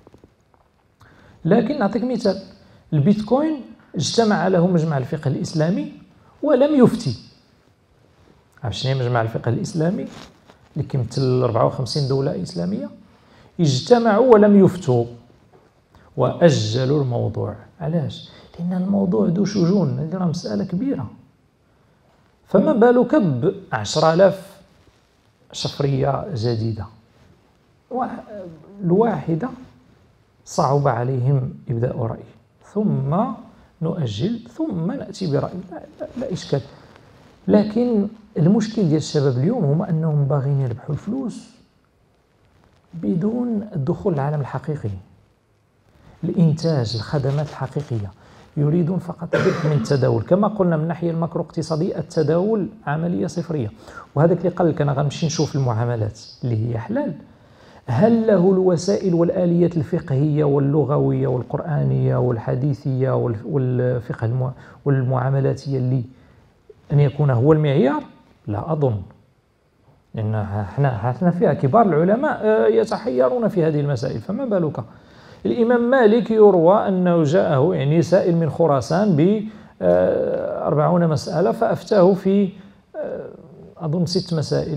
لكن نعطيك مثال، البيتكوين اجتمع له مجمع الفقه الإسلامي ولم يفتي. عرف شنو هي مجمع الفقه الإسلامي اللي كيمثل 54 دولة إسلامية؟ اجتمعوا ولم يفتوا وأجلوا الموضوع. علاش؟ لأن الموضوع ذو شجون، هذه راه مسألة كبيرة. فما بالك ب10,000 شفرية جديدة، الواحدة صعب عليهم إبداء رأي، ثم نؤجل ثم نأتي برأي، لا إشكال. لكن المشكل ديال الشباب اليوم هما أنهم باغين يربحوا الفلوس بدون الدخول للعالم الحقيقي، الإنتاج، الخدمات الحقيقية. يريدون فقط الربح من التداول. كما قلنا من الناحية الماكرو اقتصادية التداول عملية صفرية. وهذاك اللي قال لك أنا غنمشي نشوف المعاملات اللي هي حلال، هل له الوسائل والآليات الفقهية واللغوية والقرآنية والحديثية والفقه والمعاملاتية اللي أن يكون هو المعيار؟ لا أظن، لأن احنا فيها كبار العلماء يتحيرون في هذه المسائل، فما بالك. الإمام مالك يروى أنه جاءه يعني سائل من خراسان ب40 مسألة فأفتاه في أظن 6 مسائل،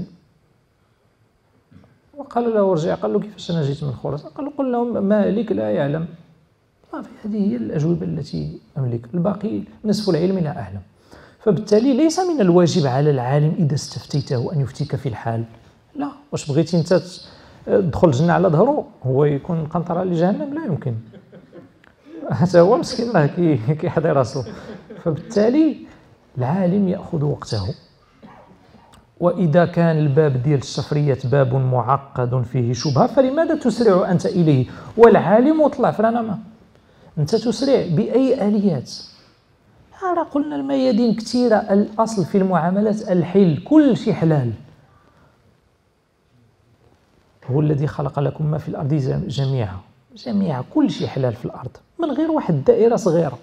وقال له ارجع. قال له كيفاش أنا جيت من خراسان؟ قال له قل لهم مالك لا يعلم. هذه هي الأجوبة التي أملك، الباقي نصف العلم لا أعلم. فبالتالي ليس من الواجب على العالم إذا استفتيته أن يفتيك في الحال. لا، واش بغيتي أنت تدخل الجنة على ظهره هو يكون قنطرة لجهنم؟ لا يمكن. هذا هو مسكين الله كيحضي راسه. فبالتالي العالم يأخذ وقته. وإذا كان الباب ديال الشفريات باب معقد فيه شبهة فلماذا تسرع أنت إليه؟ والعالم وطلع فرانما، أنت تسرع بأي آليات؟ راه قلنا الميادين كثيرة. الأصل في المعاملات الحل، كل شيء حلال. هو الذي خلق لكم ما في الأرض جميعا كل شيء حلال في الأرض من غير واحد دائرة صغيرة،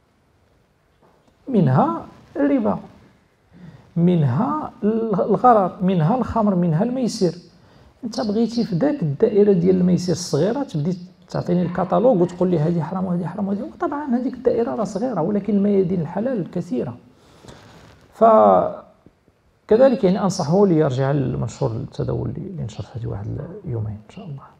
منها الربا، منها الغرر، منها الخمر، منها الميسر. انت بغيتي في ذاك الدائرة ديال الميسر الصغيرة تبدي تعطيني الكتالوج وتقول لي هذه حرام وهذه حرام وهذه، طبعا هذيك الدائرة راه صغيرة، ولكن الميادين الحلال كثيرة. فكذلك يعني أنصحه ليرجع للمنشور التداول اللي نشرت هذه واحد يومين إن شاء الله.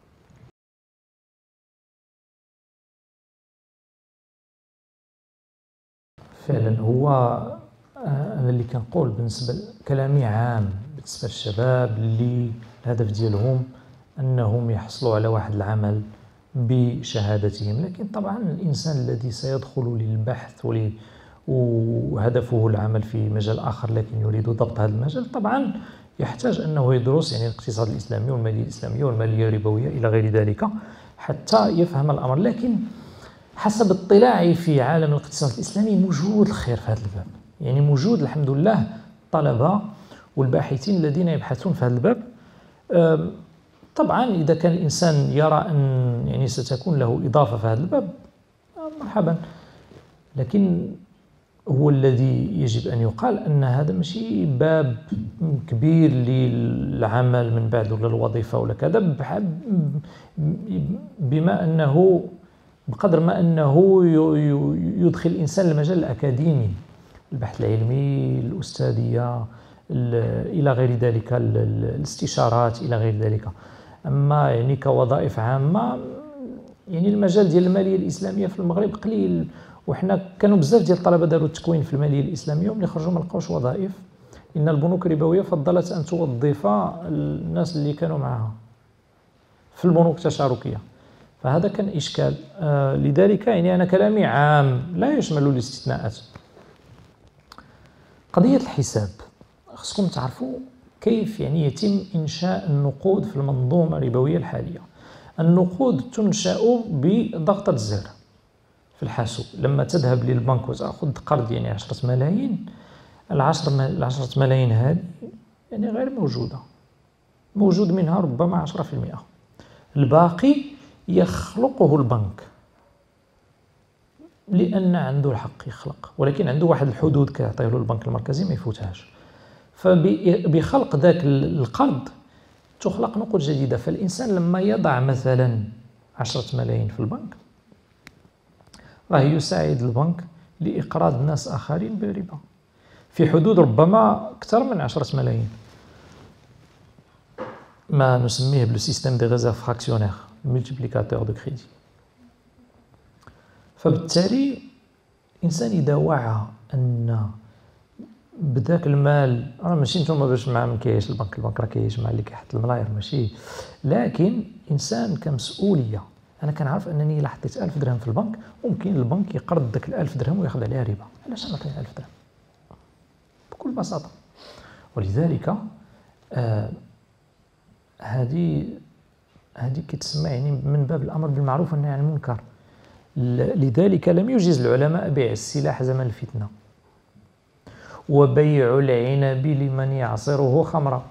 فعلا هو أنا اللي كنقول بالنسبة كلامي عام بالنسبة للشباب اللي الهدف ديالهم أنهم يحصلوا على واحد العمل بشهادتهم، لكن طبعا الإنسان الذي سيدخل للبحث وهدفه العمل في مجال آخر لكن يريد ضبط هذا المجال، طبعا يحتاج أنه يدرس يعني الاقتصاد الإسلامي والمالية الإسلامية والمالية الربوية إلى غير ذلك حتى يفهم الأمر. لكن حسب اطلاعي في عالم الاقتصاد الإسلامي موجود الخير في هذا الباب، يعني موجود الحمد لله الطلبة والباحثين الذين يبحثون في هذا الباب. طبعا إذا كان الإنسان يرى أن يعني ستكون له إضافة في هذا الباب مرحبا، لكن هو الذي يجب أن يقال أن هذا ماشي باب كبير للعمل من بعد ولا الوظيفة ولا كذا، بما أنه بقدر ما أنه يدخل الإنسان المجال الأكاديمي، البحث العلمي، الأستاذية إلى غير ذلك، الاستشارات إلى غير ذلك. أما يعني كوظائف عامة يعني المجال ديال المالية الإسلامية في المغرب قليل، وحنا كانوا بزاف ديال الطلبة داروا التكوين في المالية الإسلامية وملي خرجوا ما لقاوش وظائف، إن البنوك الربوية فضلت أن توظف الناس اللي كانوا معها في البنوك التشاركية، فهذا كان إشكال. لذلك يعني أنا كلامي عام لا يشمل الاستثناءات. قضية الحساب خصكم تعرفوا كيف يعني يتم إنشاء النقود في المنظومة الربوية الحالية. النقود تنشأ بضغطة زر في الحاسوب. لما تذهب للبنك وتأخذ قرض يعني 10 ملايين، العشرة ملايين هذه يعني غير موجودة، موجود منها ربما 10%، الباقي يخلقه البنك لأن عنده الحق يخلق، ولكن عنده واحد الحدود كيعطيه له البنك المركزي ما يفوتهاش. فبخلق ذاك القرض تخلق نقود جديدة. فالإنسان لما يضع مثلا 10 ملايين في البنك راه يساعد البنك لإقراض ناس آخرين بربا في حدود ربما أكثر من 10 ملايين، ما نسميه بالسيستم دي ريزيرف فراكسيونير، الملتيبليكاتور دو كريدي. فبالتالي الإنسان إذا وعى أن بذاك المال راه ماشي نتوما باش ما كاينش البنك راه كاينش مع اللي كيحط الملاير ماشي، لكن إنسان كمسؤولية. أنا كنعرف أنني إلا حطيت 1000 درهم في البنك ممكن البنك يقرض داك 1000 درهم وياخذ عليها ربا، علاش نعطيه 1000 درهم بكل بساطة. ولذلك هذه كتسمى يعني من باب الأمر بالمعروف والنهي عن المنكر. لذلك لم يجز العلماء بيع السلاح زمن الفتنة وبيع العنب لمن يعصره خمرا.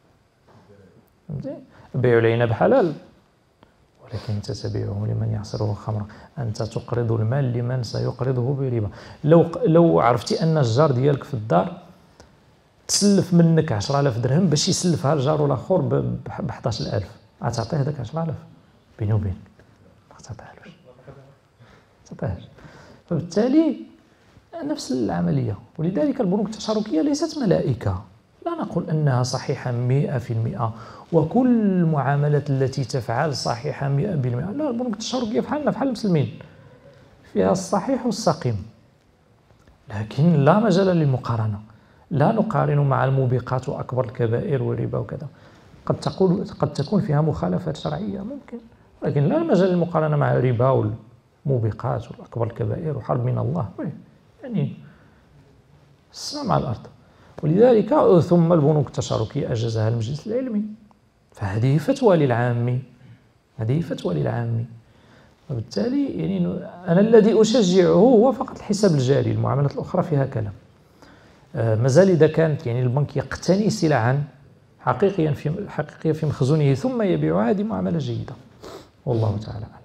بيع العنب حلال ولكن أنت تبيعه لمن يعصره خمرا، أنت تقرض المال لمن سيقرضه بربا. لو عرفتي أن الجار ديالك في الدار تسلف منك 10,000 درهم باش يسلفها الجار الآخر ب 11,000، غتعطيه هذاك 10,000 بيني وبينك؟ ما تعطيهالوش. فبالتالي نفس العملية. ولذلك البنوك التشاركية ليست ملائكة، لا نقول أنها صحيحة 100% وكل المعاملات التي تفعل صحيحة 100%، لا، البنوك التشاركية بحالنا بحال المسلمين فيها الصحيح والسقيم، لكن لا مجال للمقارنة. لا نقارن مع الموبقات وأكبر الكبائر والربا وكذا. قد تكون فيها مخالفات شرعية ممكن، لكن لا مجال للمقارنة مع الربا والموبقات والأكبر الكبائر وحرب من الله، يعني السماء مع الأرض. ولذلك ثم البنوك التشاركية أجازها المجلس العلمي، فهذه فتوى للعامي، وبالتالي يعني أنا الذي أشجعه هو فقط الحساب الجاري. المعاملات الأخرى فيها كلام. مازال إذا كانت يعني البنك يقتني سلعا حقيقية في مخزونه ثم يبيعها، هذه معاملة جيدة والله تعالى.